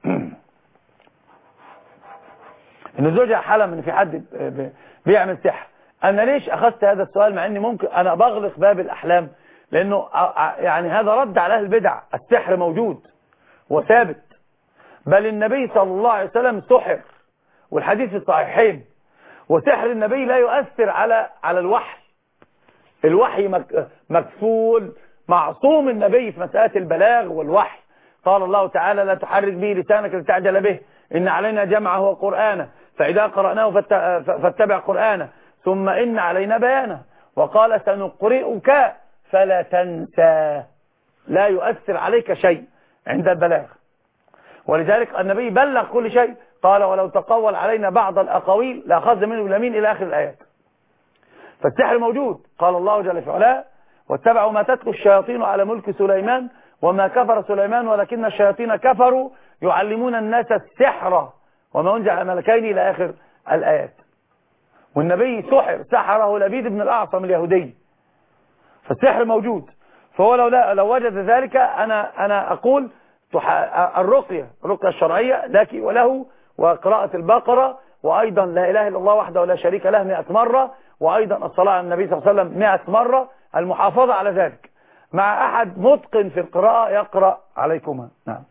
إن زوجها حلم إن في حد بيعمل سحر. أنا ليش أخذت هذا السؤال مع إني ممكن أنا بغلق باب الأحلام، لأنه يعني هذا رد على أهل البدع. السحر موجود وثابت، بل النبي صلى الله عليه وسلم سحر، والحديث في الصحيحين، وسحر النبي لا يؤثر على على الوحي. الوحي مكفول معصوم النبي في مسألة البلاغ والوحي. قال الله تعالى لا تحرك به لسانك لتعجل به إن علينا جمعه وقرآنه فإذا قرأناه فاتبع قرآنه ثم إن علينا بيانه. وقال سنقرئك فلا تنسى، لا يؤثر عليك شيء عند البلاغ، ولذلك النبي بلغ كل شيء. قال ولو تقول علينا بعض الأقاويل لأخذ منه باليمين إلى آخر الآيات. فالسحر موجود. قال الله جل في علاه واتبعوا ما تتلو الشياطين على ملك سليمان وما كفر سليمان ولكن الشياطين كفروا يعلمون الناس السحر وما أنزل على ملكين إلى آخر الآيات. والنبي سحر، سحره لبيد بن الأعصم اليهودي، فالسحر موجود. فهو لو, لو وجد ذلك أنا, أنا أقول الرقية الرقية الشرعية لك وله، وقراءة البقرة، وأيضا لا إله إلا الله وحده ولا شريك له مئة مرة، وأيضا الصلاة على النبي صلى الله عليه وسلم مئة مرة، المحافظة على ذلك مع أحد متقن في القراءة يقرأ عليكما. نعم.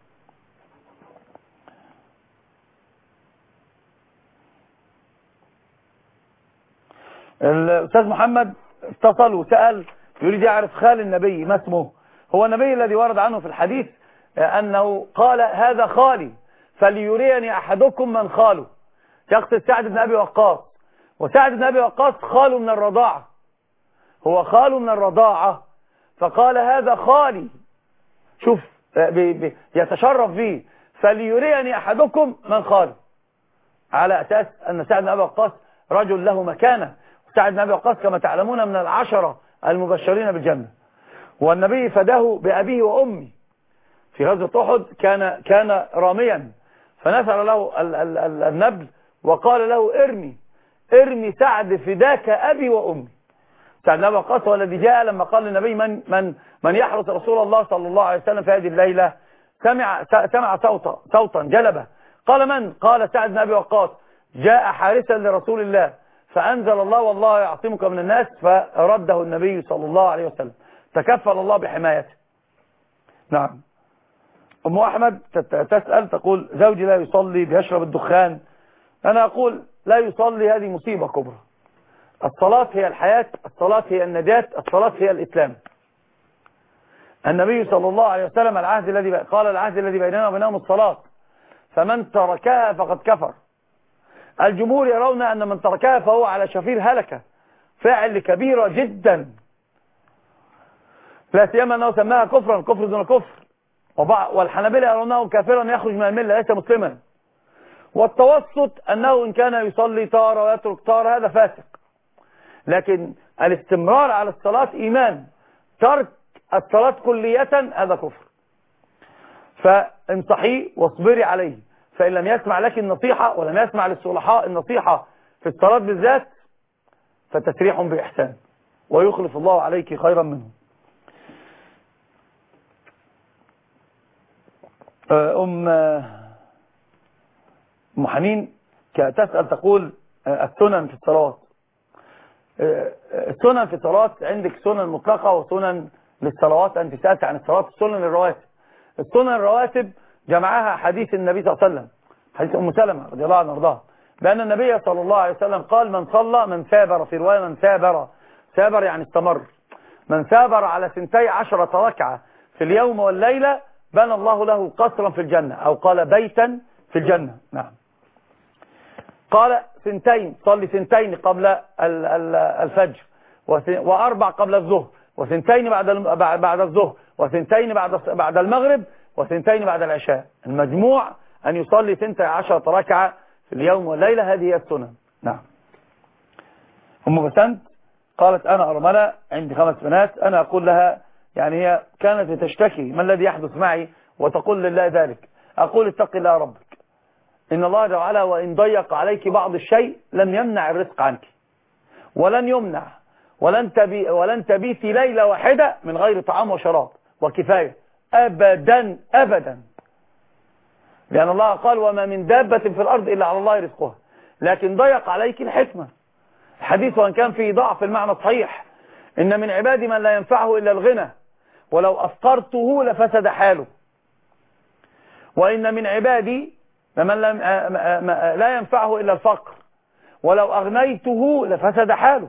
الأستاذ محمد اتصل وسأل يريد يعرف خال النبي ما اسمه. هو النبي الذي ورد عنه في الحديث أنه قال هذا خالي فليريني أحدكم من خاله، يقصد سعد بن أبي وقاص، وسعد بن أبي وقاص خاله من الرضاعة، هو خاله من الرضاعة، فقال هذا خالي، شوف بي بي يتشرف به، فليريني أحدكم من خاله، على أساس أن سعد بن أبي وقاص رجل له مكانة. سعد بن أبي وقاص كما تعلمون من العشرة المبشرين بالجنة، والنبي فداه بأبيه وأمه في غزوة أحد. كان كان راميا فنثر له ال ال ال النبل وقال له ارمي ارمي سعد فداك أبي وأمي. سعد بن أبي وقاص هو الذي جاء لما قال للنبي من من من يحرس رسول الله صلى الله عليه وسلم في هذه الليلة. سمع سمع صوتا صوتا جلبه، قال من؟ قال سعد بن أبي وقاص جاء حارسا لرسول الله فأنزل الله والله يعصمك من الناس، فرده النبي صلى الله عليه وسلم، تكفل الله بحمايته. نعم. أم أحمد تسأل تقول زوجي لا يصلي بيشرب الدخان. أنا أقول لا يصلي، هذه مصيبة كبرى. الصلاة هي الحياة، الصلاة هي النجاة، الصلاة هي الإسلام. النبي صلى الله عليه وسلم العهد الذي قال العهد الذي بيننا وبينهم الصلاة، فمن تركها فقد كفر. الجمهور يرون أن من تركها فهو على شفير هلكة، فاعل كبيرة جدا، لا سيما أنه سماها كفرا، كفر دون كفر. والحنابلة يرونه كافرا يخرج من الملة ليس مسلما. والتوسط أنه إن كان يصلي طارة ويترك طارة هذا فاسق، لكن الاستمرار على الصلاة إيمان، ترك الصلاة كلية هذا كفر. فانصحيه واصبري عليه، فإن لم يسمع لك النصيحة ولم يسمع للصلحاء النصيحة في الصلاة بالذات فتسريح بإحسان، ويخلف الله عليك خيرا منه. أم أم حنين تسأل تقول السنن في الصلاة. السنن في الصلاة عندك سنن مطلقة وسنن للصلوات. أنت سألت عن الصلاة السنن الرواتب. السنن الرواتب جمعها حديث النبي صلى الله عليه وسلم، حديث أم سلمة رضي الله عنها وارضاها، بأن النبي صلى الله عليه وسلم قال من صلى من ثابر، في رواية من ثابر، ثابر يعني استمر، من ثابر على ثنتي عشرة ركعة في اليوم والليلة بنى الله له قصرا في الجنة، أو قال بيتا في الجنة. نعم. قال ثنتين، صلي ثنتين قبل الفجر، وأربع قبل الظهر، وثنتين بعد بعد الظهر، وثنتين بعد بعد المغرب، وثنتين بعد العشاء. المجموع أن يصلي ثنتي عشرة ركعة في اليوم والليلة، هذه هي السنن. نعم. أم بسنت قالت أنا أرملة عندي خمس بنات، أنا أقول لها يعني هي كانت تشتكي ما الذي يحدث معي وتقول لله ذلك. أقول اتق الله ربك، إن الله جل وعلا وإن ضيق عليك بعض الشيء لم يمنع الرزق عنك، ولن يمنع، ولن تبي ولن تبيتي ليلة واحدة من غير طعام وشراب وكفاية أبدا أبدا، لأن الله قال وما من دابة في الأرض إلا على الله رزقها. لكن ضيق عليك الحكمة. الحديث وإن كان فيه ضعف المعنى صحيح، إن من عبادي من لا ينفعه إلا الغنى ولو أفقرته لفسد حاله، وإن من عبادي من لا ينفعه إلا الفقر ولو أغنيته لفسد حاله.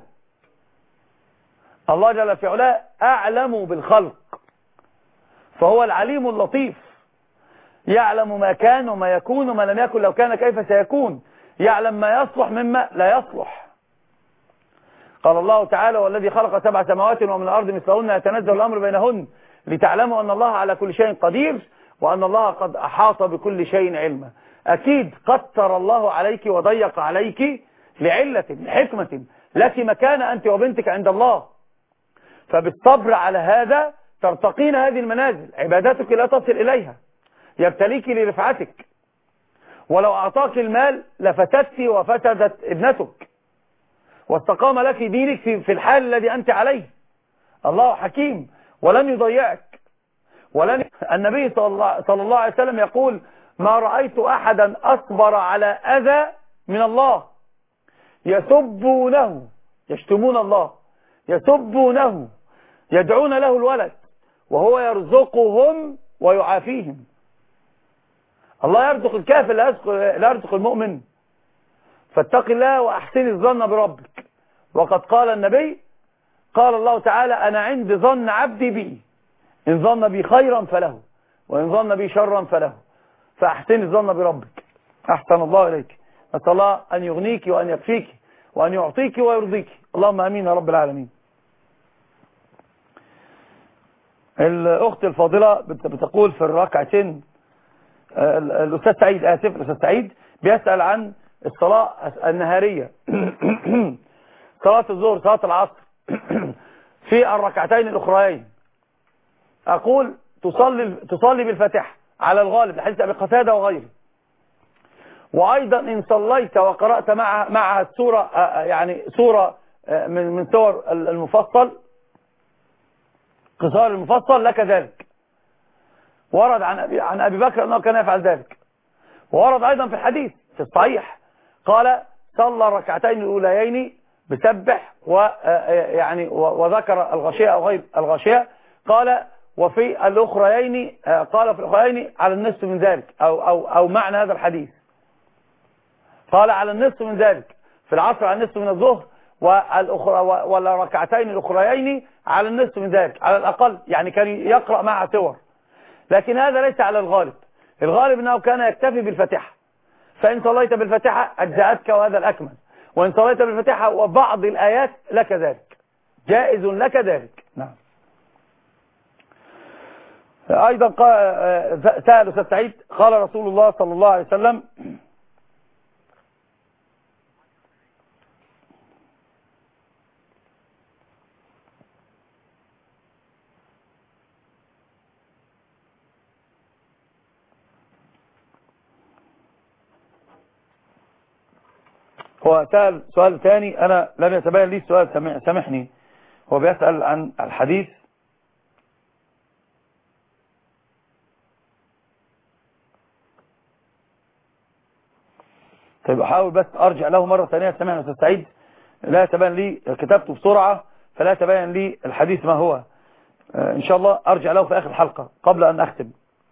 الله جل في علاه أعلم بالخلق، فهو العليم اللطيف، يعلم ما كان وما يكون وما لم يكن لو كان كيف سيكون، يعلم ما يصلح مما لا يصلح. قال الله تعالى والذي خلق سبع سماوات ومن الأرض مثلهن يتنزل الأمر بينهن لتعلموا أن الله على كل شيء قدير وأن الله قد أحاط بكل شيء علما. أكيد قدر الله عليك وضيق عليك لعلة لحكمة لك مكانة أنت وبنتك عند الله، فبالصبر على هذا ترتقين هذه المنازل. عباداتك لا تصل إليها، يبتليك لرفعتك، ولو أعطاك المال لفتدت وفسدت ابنتك واستقام لك دينك في الحال الذي أنت عليه. الله حكيم ولن يضيعك. ولن النبي صلى الله عليه وسلم يقول ما رأيت أحدا أصبر على أذى من الله، يسبونه، يشتمون الله، يسبونه، يدعون له الولد وهو يرزقهم ويعافيهم. الله يرزق الكافر لا يرزق المؤمن. فاتق الله وأحسن الظن بربك. وقد قال النبي قال الله تعالى أنا عند ظن عبدي بي، إن ظن بي خيرا فله وإن ظن بي شرا فله، فأحسن الظن بربك. أحسن الله إليك. نسأل الله أن يغنيك وأن يكفيك وأن يعطيك ويرضيك، اللهم أمين يا رب العالمين. الأخت الفاضلة بتقول في الركعتين، الأستاذ سعيد آسف الأستاذ سعيد بيسأل عن الصلاة النهارية صلاة الظهر صلاة العصر في الركعتين الأخريين أقول تصلي تصلي بالفاتحة على الغالب لحديث أبي قتادة وغيره. وأيضا إن صليت وقرأت مع مع السورة يعني سورة من من سور المفصل قصار المفصل لك ذلك. ورد عن أبي عن أبي بكر أنه كان يفعل ذلك. وورد أيضا في الحديث في الصحيح قال صلى الركعتين الأوليين بسبح ويعني وذكر الغاشية أو غير الغاشية. قال وفي الأخريين قال في الأخريين على النصف من ذلك أو أو أو معنى هذا الحديث قال على النصف من ذلك في العصر على النصف من الظهر والأخرى والركعتين الأخريين على النصف من ذلك على الأقل يعني كان يقرأ مع سور. لكن هذا ليس على الغالب. الغالب أنه كان يكتفي بالفاتحة. فإن صليت بالفاتحة أجزأتك وهذا الأكمل. وإن صليت بالفاتحة وبعض الآيات لك ذلك جائز لك ذلك. نعم. أيضا سأل أستاذ سعيد قال رسول الله صلى الله عليه وسلم هو سأل سؤال ثاني أنا لم يتبين لي السؤال سامحني. هو بيسأل عن الحديث طيب أحاول بس أرجع له مرة ثانية. سامحني أستاذ سعيد لا يتبين لي كتبته بسرعة فلا يتبين لي الحديث ما هو. إن شاء الله أرجع له في آخر الحلقة قبل أن أختم.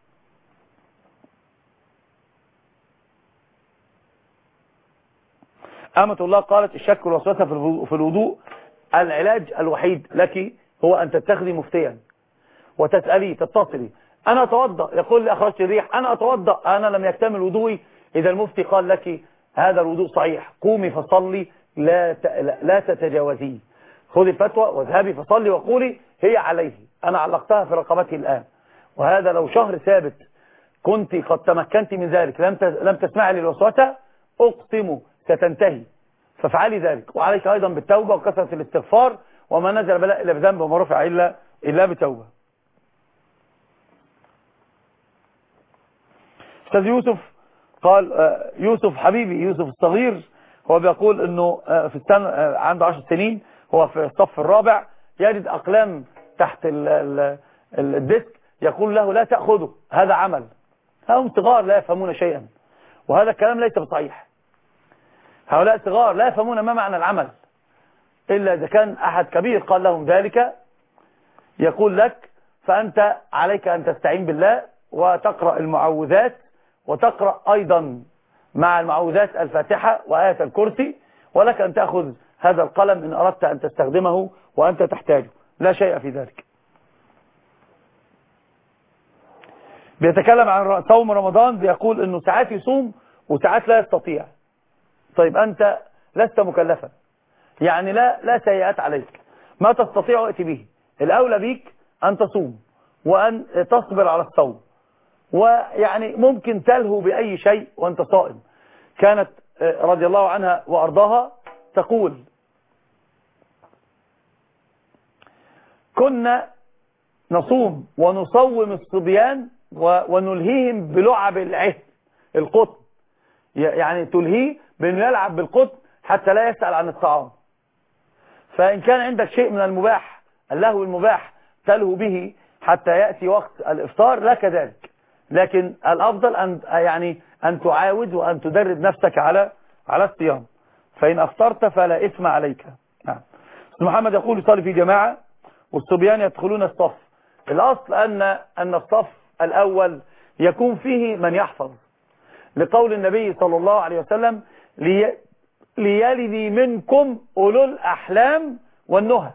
أمة الله قالت الشك والوسوسة في الوضوء العلاج الوحيد لك هو أن تتخذي مفتيا وتسألي تتصلي أنا أتوضأ يقول لي أخرجت الريح أنا أتوضأ أنا لم يكتمل وضوئي. إذا المفتي قال لك هذا الوضوء صحيح قومي فصلي لا لا تتجاوزيه. خذي الفتوى واذهبي فصلي وقولي هي عليه أنا علقتها في رقبتي الآن. وهذا لو شهر ثابت كنت قد تمكنت من ذلك لم لم تسمعي للوسوسة أقسم ستنتهي. فافعلي ذلك. وعليك أيضا بالتوبة وكثرة الاستغفار وما نزل بلاء إلا بذنب وما رفع إلا إلا بتوبة. أستاذ يوسف قال يوسف حبيبي يوسف الصغير هو بيقول انه في السنة عنده عشر سنين هو في الصف الرابع يجد أقلام تحت الديسك يقول له لا تأخذه هذا عمل. هم صغار لا يفهمون شيئا وهذا الكلام ليس بصحيح. هؤلاء صغار لا يفهمون ما معنى العمل إلا إذا كان أحد كبير قال لهم ذلك يقول لك فأنت عليك أن تستعين بالله وتقرأ المعوذات وتقرأ أيضا مع المعوذات الفاتحة وآية الكرسي ولك أن تأخذ هذا القلم إن أردت أن تستخدمه وأنت تحتاجه لا شيء في ذلك. بيتكلم عن صوم رمضان بيقول أنه ساعات يصوم وساعات لا يستطيع. طيب أنت لست مكلفا يعني لا لا سيئات عليك ما تستطيع ائتي به. الأولى بيك أن تصوم وأن تصبر على الصوم ويعني ممكن تلهو بأي شيء وأنت صائم. كانت رضي الله عنها وأرضاها تقول كنا نصوم ونصوم الصبيان ونلهيهم بلعب العهد القطن يعني تلهيه بأنه يلعب بالقطن حتى لا يسأل عن الطعام. فإن كان عندك شيء من المباح اللهو المباح تلهو به حتى يأتي وقت الإفطار لا كذلك. لكن الأفضل أن يعني أن تعاود وأن تدرب نفسك على على الصيام. فإن أفطرت فلا إثم عليك. نعم. محمد يقول يصلي في جماعة والصبيان يدخلون الصف. الأصل أن أن الصف الأول يكون فيه من يحفظ لقول النبي صلى الله عليه وسلم لي ليلدي منكم أولو الأحلام والنهى.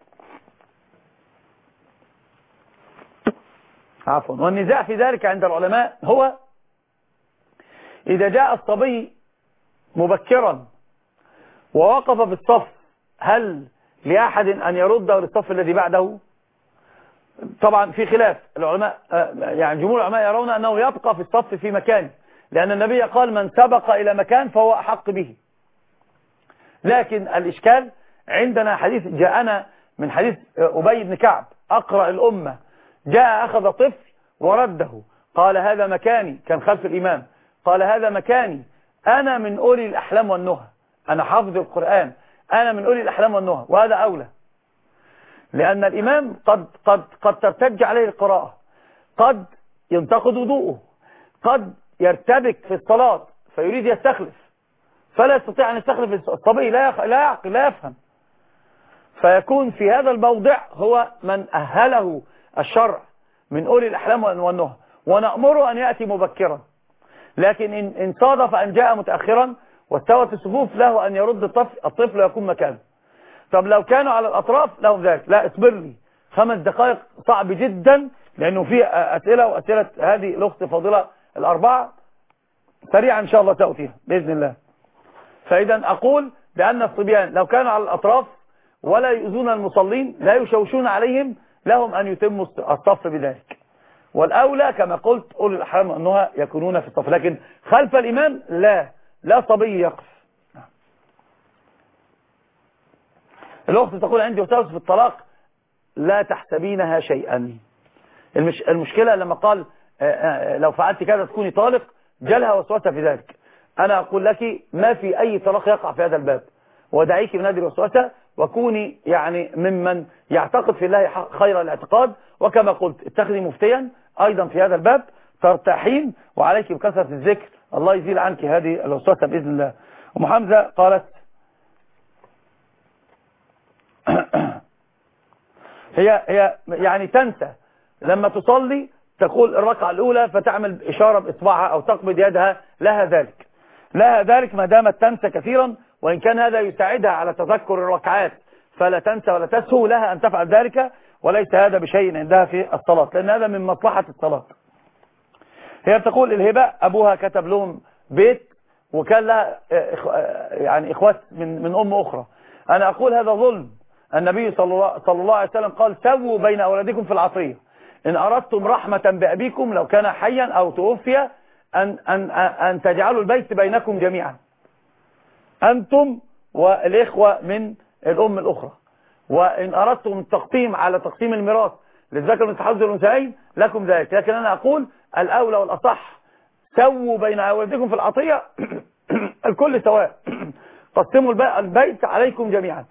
عفوا. والنزاع في ذلك عند العلماء هو إذا جاء الصبي مبكرا ووقف في الصف هل لأحد أن يرده للصف الذي بعده؟ طبعا في خلاف العلماء يعني جمهور العلماء يرون أنه يبقى في الصف في مكانه لأن النبي قال من سبق إلى مكان فهو أحق به. لكن الإشكال عندنا حديث جاءنا من حديث أبي بن كعب أقرأ الأمة، جاء أخذ طفل ورده، قال هذا مكاني، كان خلف الإمام، قال هذا مكاني، أنا من أولي الأحلام والنهى، أنا حافظ القرآن، أنا من أولي الأحلام والنهى، وهذا أولى. لأن الإمام قد, قد, قد ترتج عليه القراءة، قد ينتقد وضوءه، قد يرتبك في الصلاة فيريد يستخلف، فلا يستطيع أن يستخلف الصبي، لا يخ... لا يعقل، لا يفهم، فيكون في هذا الموضع هو من أهله الشرع من أولي الأحلام والنهى، ونأمره أن يأتي مبكرا. لكن إن, إن صادف أن جاء متأخرا واستوت الصفوف له أن يرد الطفل الطفل ويكون مكانه. طب لو كانوا على الأطراف لهم ذلك، لا اصبر لي خمس دقائق صعب جدا، لأنه في أسئلة، وأسئلة هذه الأخت فاضلة الأربعة سريعا إن شاء الله تأتيها بإذن الله. فإذا أقول بأن الصبيان لو كانوا على الأطراف ولا يؤذون المصلين، لا يشوشون عليهم، لهم أن يتموا الصف بذلك. والأولى كما قلت أولي الأحلام والنهى يكونون في الصف، لكن خلف الإمام لا لا صبي يقف. الأخت تقول عندي وساوس في الطلاق، لا تحسبينها شيئا. المش... المشكلة لما قال لو فعلت كذا تكوني طالق، جالها وسوسة في ذلك. أنا أقول لك ما في أي طلاق يقع في هذا الباب، ودعيك من هذه الوسوسة، وكوني يعني ممن يعتقد في الله خير الاعتقاد. وكما قلت اتخذي مفتيا أيضا في هذا الباب ترتاحين، وعليك بكثرة الذكر، الله يزيل عنك هذه الوسوسة بإذن الله. أم حمزة قالت هي هي يعني تنسى لما تصلي تقول الركعة الأولى فتعمل إشارة بإصبعها أو تقبض يدها، لها ذلك لها ذلك ما دامت تنسى كثيرا، وإن كان هذا يساعدها على تذكر الركعات فلا تنسى ولا تسهو، لها أن تفعل ذلك، وليس هذا بشيء عندها في الصلاة، لأن هذا من مصلحة الصلاة. هي تقول الهبة أبوها كتب لهم بيت وكان لها يعني إخوات من من أم أخرى. أنا أقول هذا ظلم. النبي صلى الله عليه وسلم قال سووا بين أولادكم في العطية، إن أردتم رحمة بأبيكم لو كان حيا أو توفي أن, أن, أن تجعلوا البيت بينكم جميعا، أنتم والإخوة من الأم الأخرى. وإن أردتم التقسيم على تقسيم الميراث للذكر مثل حظ الأنثيين لكم ذلك، لكن أنا أقول الأولى والأصح سووا بين أولادكم في العطية الكل سواء، قسموا البيت عليكم جميعا.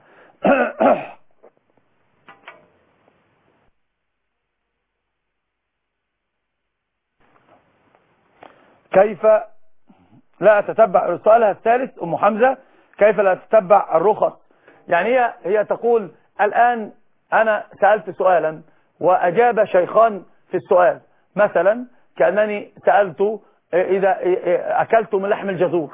كيف لا أتتبع سؤالها الثالث أم حمزة، كيف لا أتتبع الرخص؟ يعني هي هي تقول الآن أنا سألت سؤالا وأجاب شيخان في السؤال، مثلا كأنني سألت إذا أكلت من لحم الجزور،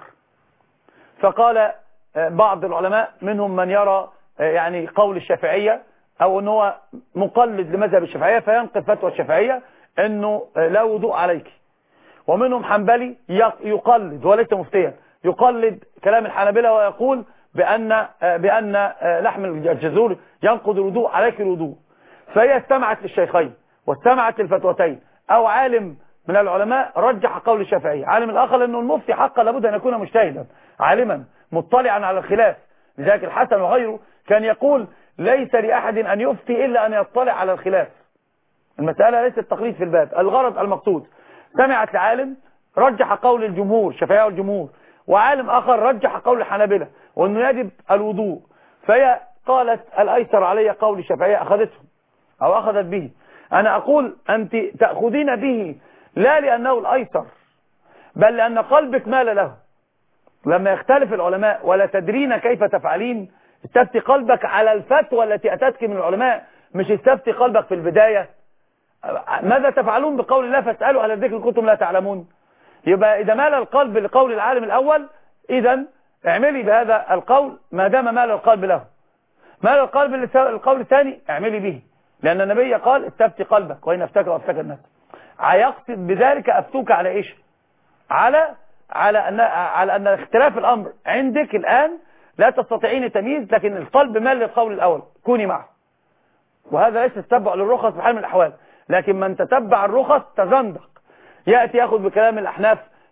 فقال بعض العلماء منهم من يرى يعني قول الشافعية أو أنه مقلد لمذهب الشافعية فينقل فتوى الشافعية أنه لا وضوء عليك، ومنهم حنبلي يقلد وليس مفتيا، يقلد كلام الحنابلة ويقول بأن بأن لحم الجزور ينقض الوضوء عليك الوضوء. فهي استمعت للشيخين واستمعت للفتوتين، أو عالم من العلماء رجح قول الشافعية، عالم الآخر أنه المفتي حقا لابد أن يكون مجتهدا عالما مطلعا على الخلاف. لذلك الحسن وغيره كان يقول ليس لأحد أن يفتي إلا أن يطلع على الخلاف. المسألة ليست التقليد في الباب، الغرض المقصود. سمعت لعالم رجح قول الجمهور الشافعية والجمهور، وعالم آخر رجح قول الحنابلة وأنه يجب الوضوء، فهي قالت الأيسر علي قول الشافعية، أخذته أو أخذت به. أنا أقول أنت تأخذين به لا لأنه الأيسر، بل لأن قلبك مال له. لما يختلف العلماء ولا تدرين كيف تفعلين، استفتي قلبك على الفتوى التي أتتك من العلماء، مش استفتي قلبك في البداية ماذا تفعلون بقول الله فاسألوا أهل الذكر إن كنتم لا تعلمون. يبقى إذا مال القلب لقول العالم الأول، إذا اعملي بهذا القول ما دام مال القلب له. مال القلب للقول الثاني اعملي به، لأن النبي قال استفتي قلبك وإن افتكر وافتكر الناس. يقصد بذلك أفتوك على إيش؟ على على أن على أن اختلاف الأمر عندك الآن لا تستطيعين تمييز، لكن القلب مال للقول الأول كوني معه. وهذا ليس تتبع للرخص بحال من الأحوال، لكن من تتبع الرخص تزندق، يأتي يأخذ بكلام الأحناف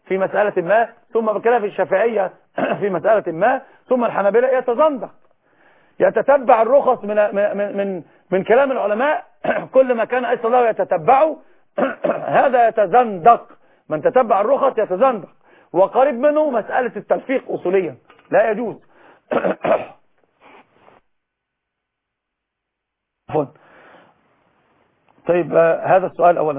في مسألة ما، ثم بخلاف الشافعية في مسألة ما، ثم الحنابلة يتزندق، يتتبع الرخص من من من, من كلام العلماء كل ما كان أيسر له يتتبعه هذا يتزندق. من تتبع الرخص يتزندق. وقريب منه مسألة التلفيق أصوليا لا يجوز. طيب آه هذا السؤال أولا،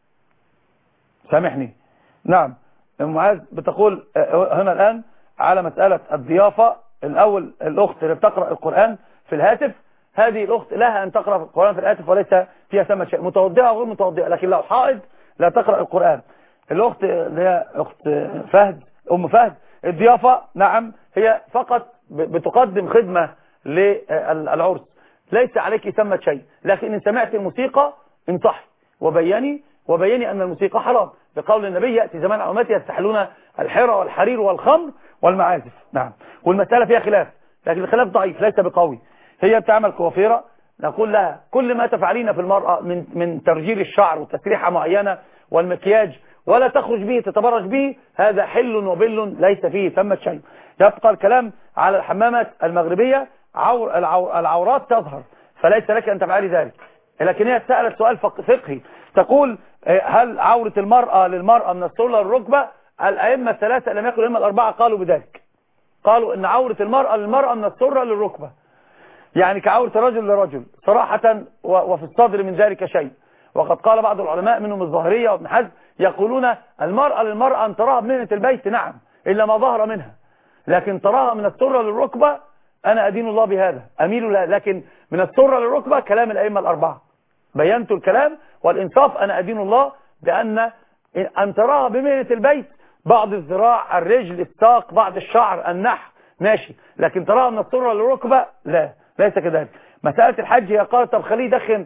سامحني. نعم معاذ بتقول آه هنا الآن على مسألة الضيافة. الأول الأخت اللي بتقرأ القرآن في الهاتف، هذه الأخت لها أن تقرأ القرآن في الهاتف وليس فيها ثمة شيء، متوضئة وغير متوضئة، لكن لو حائض لا تقرأ القرآن. الأخت اللي هي أخت فهد أم فهد، الضيافة نعم هي فقط بتقدم خدمة للعرس، ليس عليك ثمة شيء، لكن إن سمعت الموسيقى انصحي وبيني وبيني أن الموسيقى حرام، بقول النبي يأتي زمان على أمتي يستحلون الحرى والحرير والخمر والمعازف. نعم والمسألة فيها خلاف، لكن الخلاف ضعيف ليس بقوي. هي بتعمل كوافيرة، نقول لها كل ما تفعلين في المرأة من من ترجيل الشعر وتسريحة معينة والمكياج ولا تخرج به تتبرج به، هذا حل وبل ليس فيه ثمة شيء. يبقى الكلام على الحمامات المغربية، عور العور العورات تظهر، فليس لك أن تفعلي ذلك. لكن هي سألت سؤال فقهي، تقول هل عورة المرأة للمرأة من السرة للركبة؟ الأئمة الثلاثة لم يكن الأئمة الأربعة قالوا بذلك، قالوا إن عورة المرأة للمرأة من السرة للركبة، يعني كعورة الرجل لرجل صراحة، وفي الصدر من ذلك شيء. وقد قال بعض العلماء منهم الظاهرية وابن حزم يقولون المرأة للمرأة أن تراها بمهنة البيت نعم إلا ما ظهر منها، لكن تراها من السرة للركبة أنا أدين الله بهذا أميل لها، لكن من السرة للركبة كلام الأئمة الأربعة، بينت الكلام والإنصاف، أنا أدين الله بأن أن تراها بمهنة البيت بعض الذراع الرجل الساق بعض الشعر النحر ماشي، لكن تراها من السرة للركبة لا، ليس كذلك. مسألة الحج هي قالت طب خليه يدخن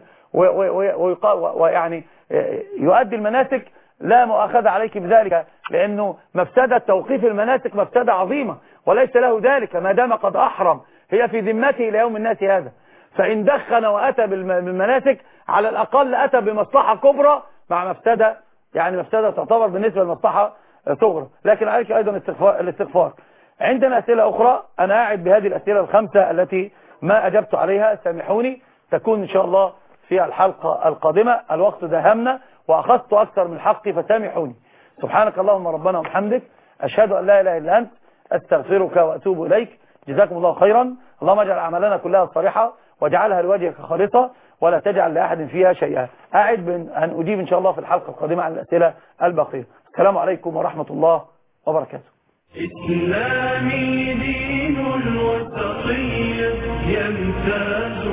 ويعني يؤدي المناسك، لا مؤاخذة عليك بذلك، لأنه مفسدة توقيف المناسك مفسدة عظيمة وليس له ذلك ما دام قد أحرم، هي في ذمته إلى يوم الناس هذا. فإن دخن وأتى بالمناسك على الأقل أتى بمصلحة كبرى مع مفسدة، يعني مفسدة تعتبر بالنسبة للمصلحة صغرى. لكن عليك أيضا الاستغفار. عندنا أسئلة أخرى، أنا قاعد بهذه الأسئلة الخمسة التي ما أجبت عليها، سامحوني، تكون إن شاء الله في الحلقة القادمة. الوقت داهمنا وأخذت أكثر من حقي فسامحوني. سبحانك اللهم ربنا وبحمدك، أشهد أن لا إله إلا أنت، أستغفرك وأتوب إليك. جزاكم الله خيرا. اللهم اجعل أعمالنا كلها صالحة واجعلها لوجهك خالصة ولا تجعل لأحد فيها شيئا. أعد أن أجيب إن شاء الله في الحلقة القادمة عن الأسئلة الباقية. السلام عليكم ورحمة الله وبركاته. إسلامي دين الوسطية يمتاز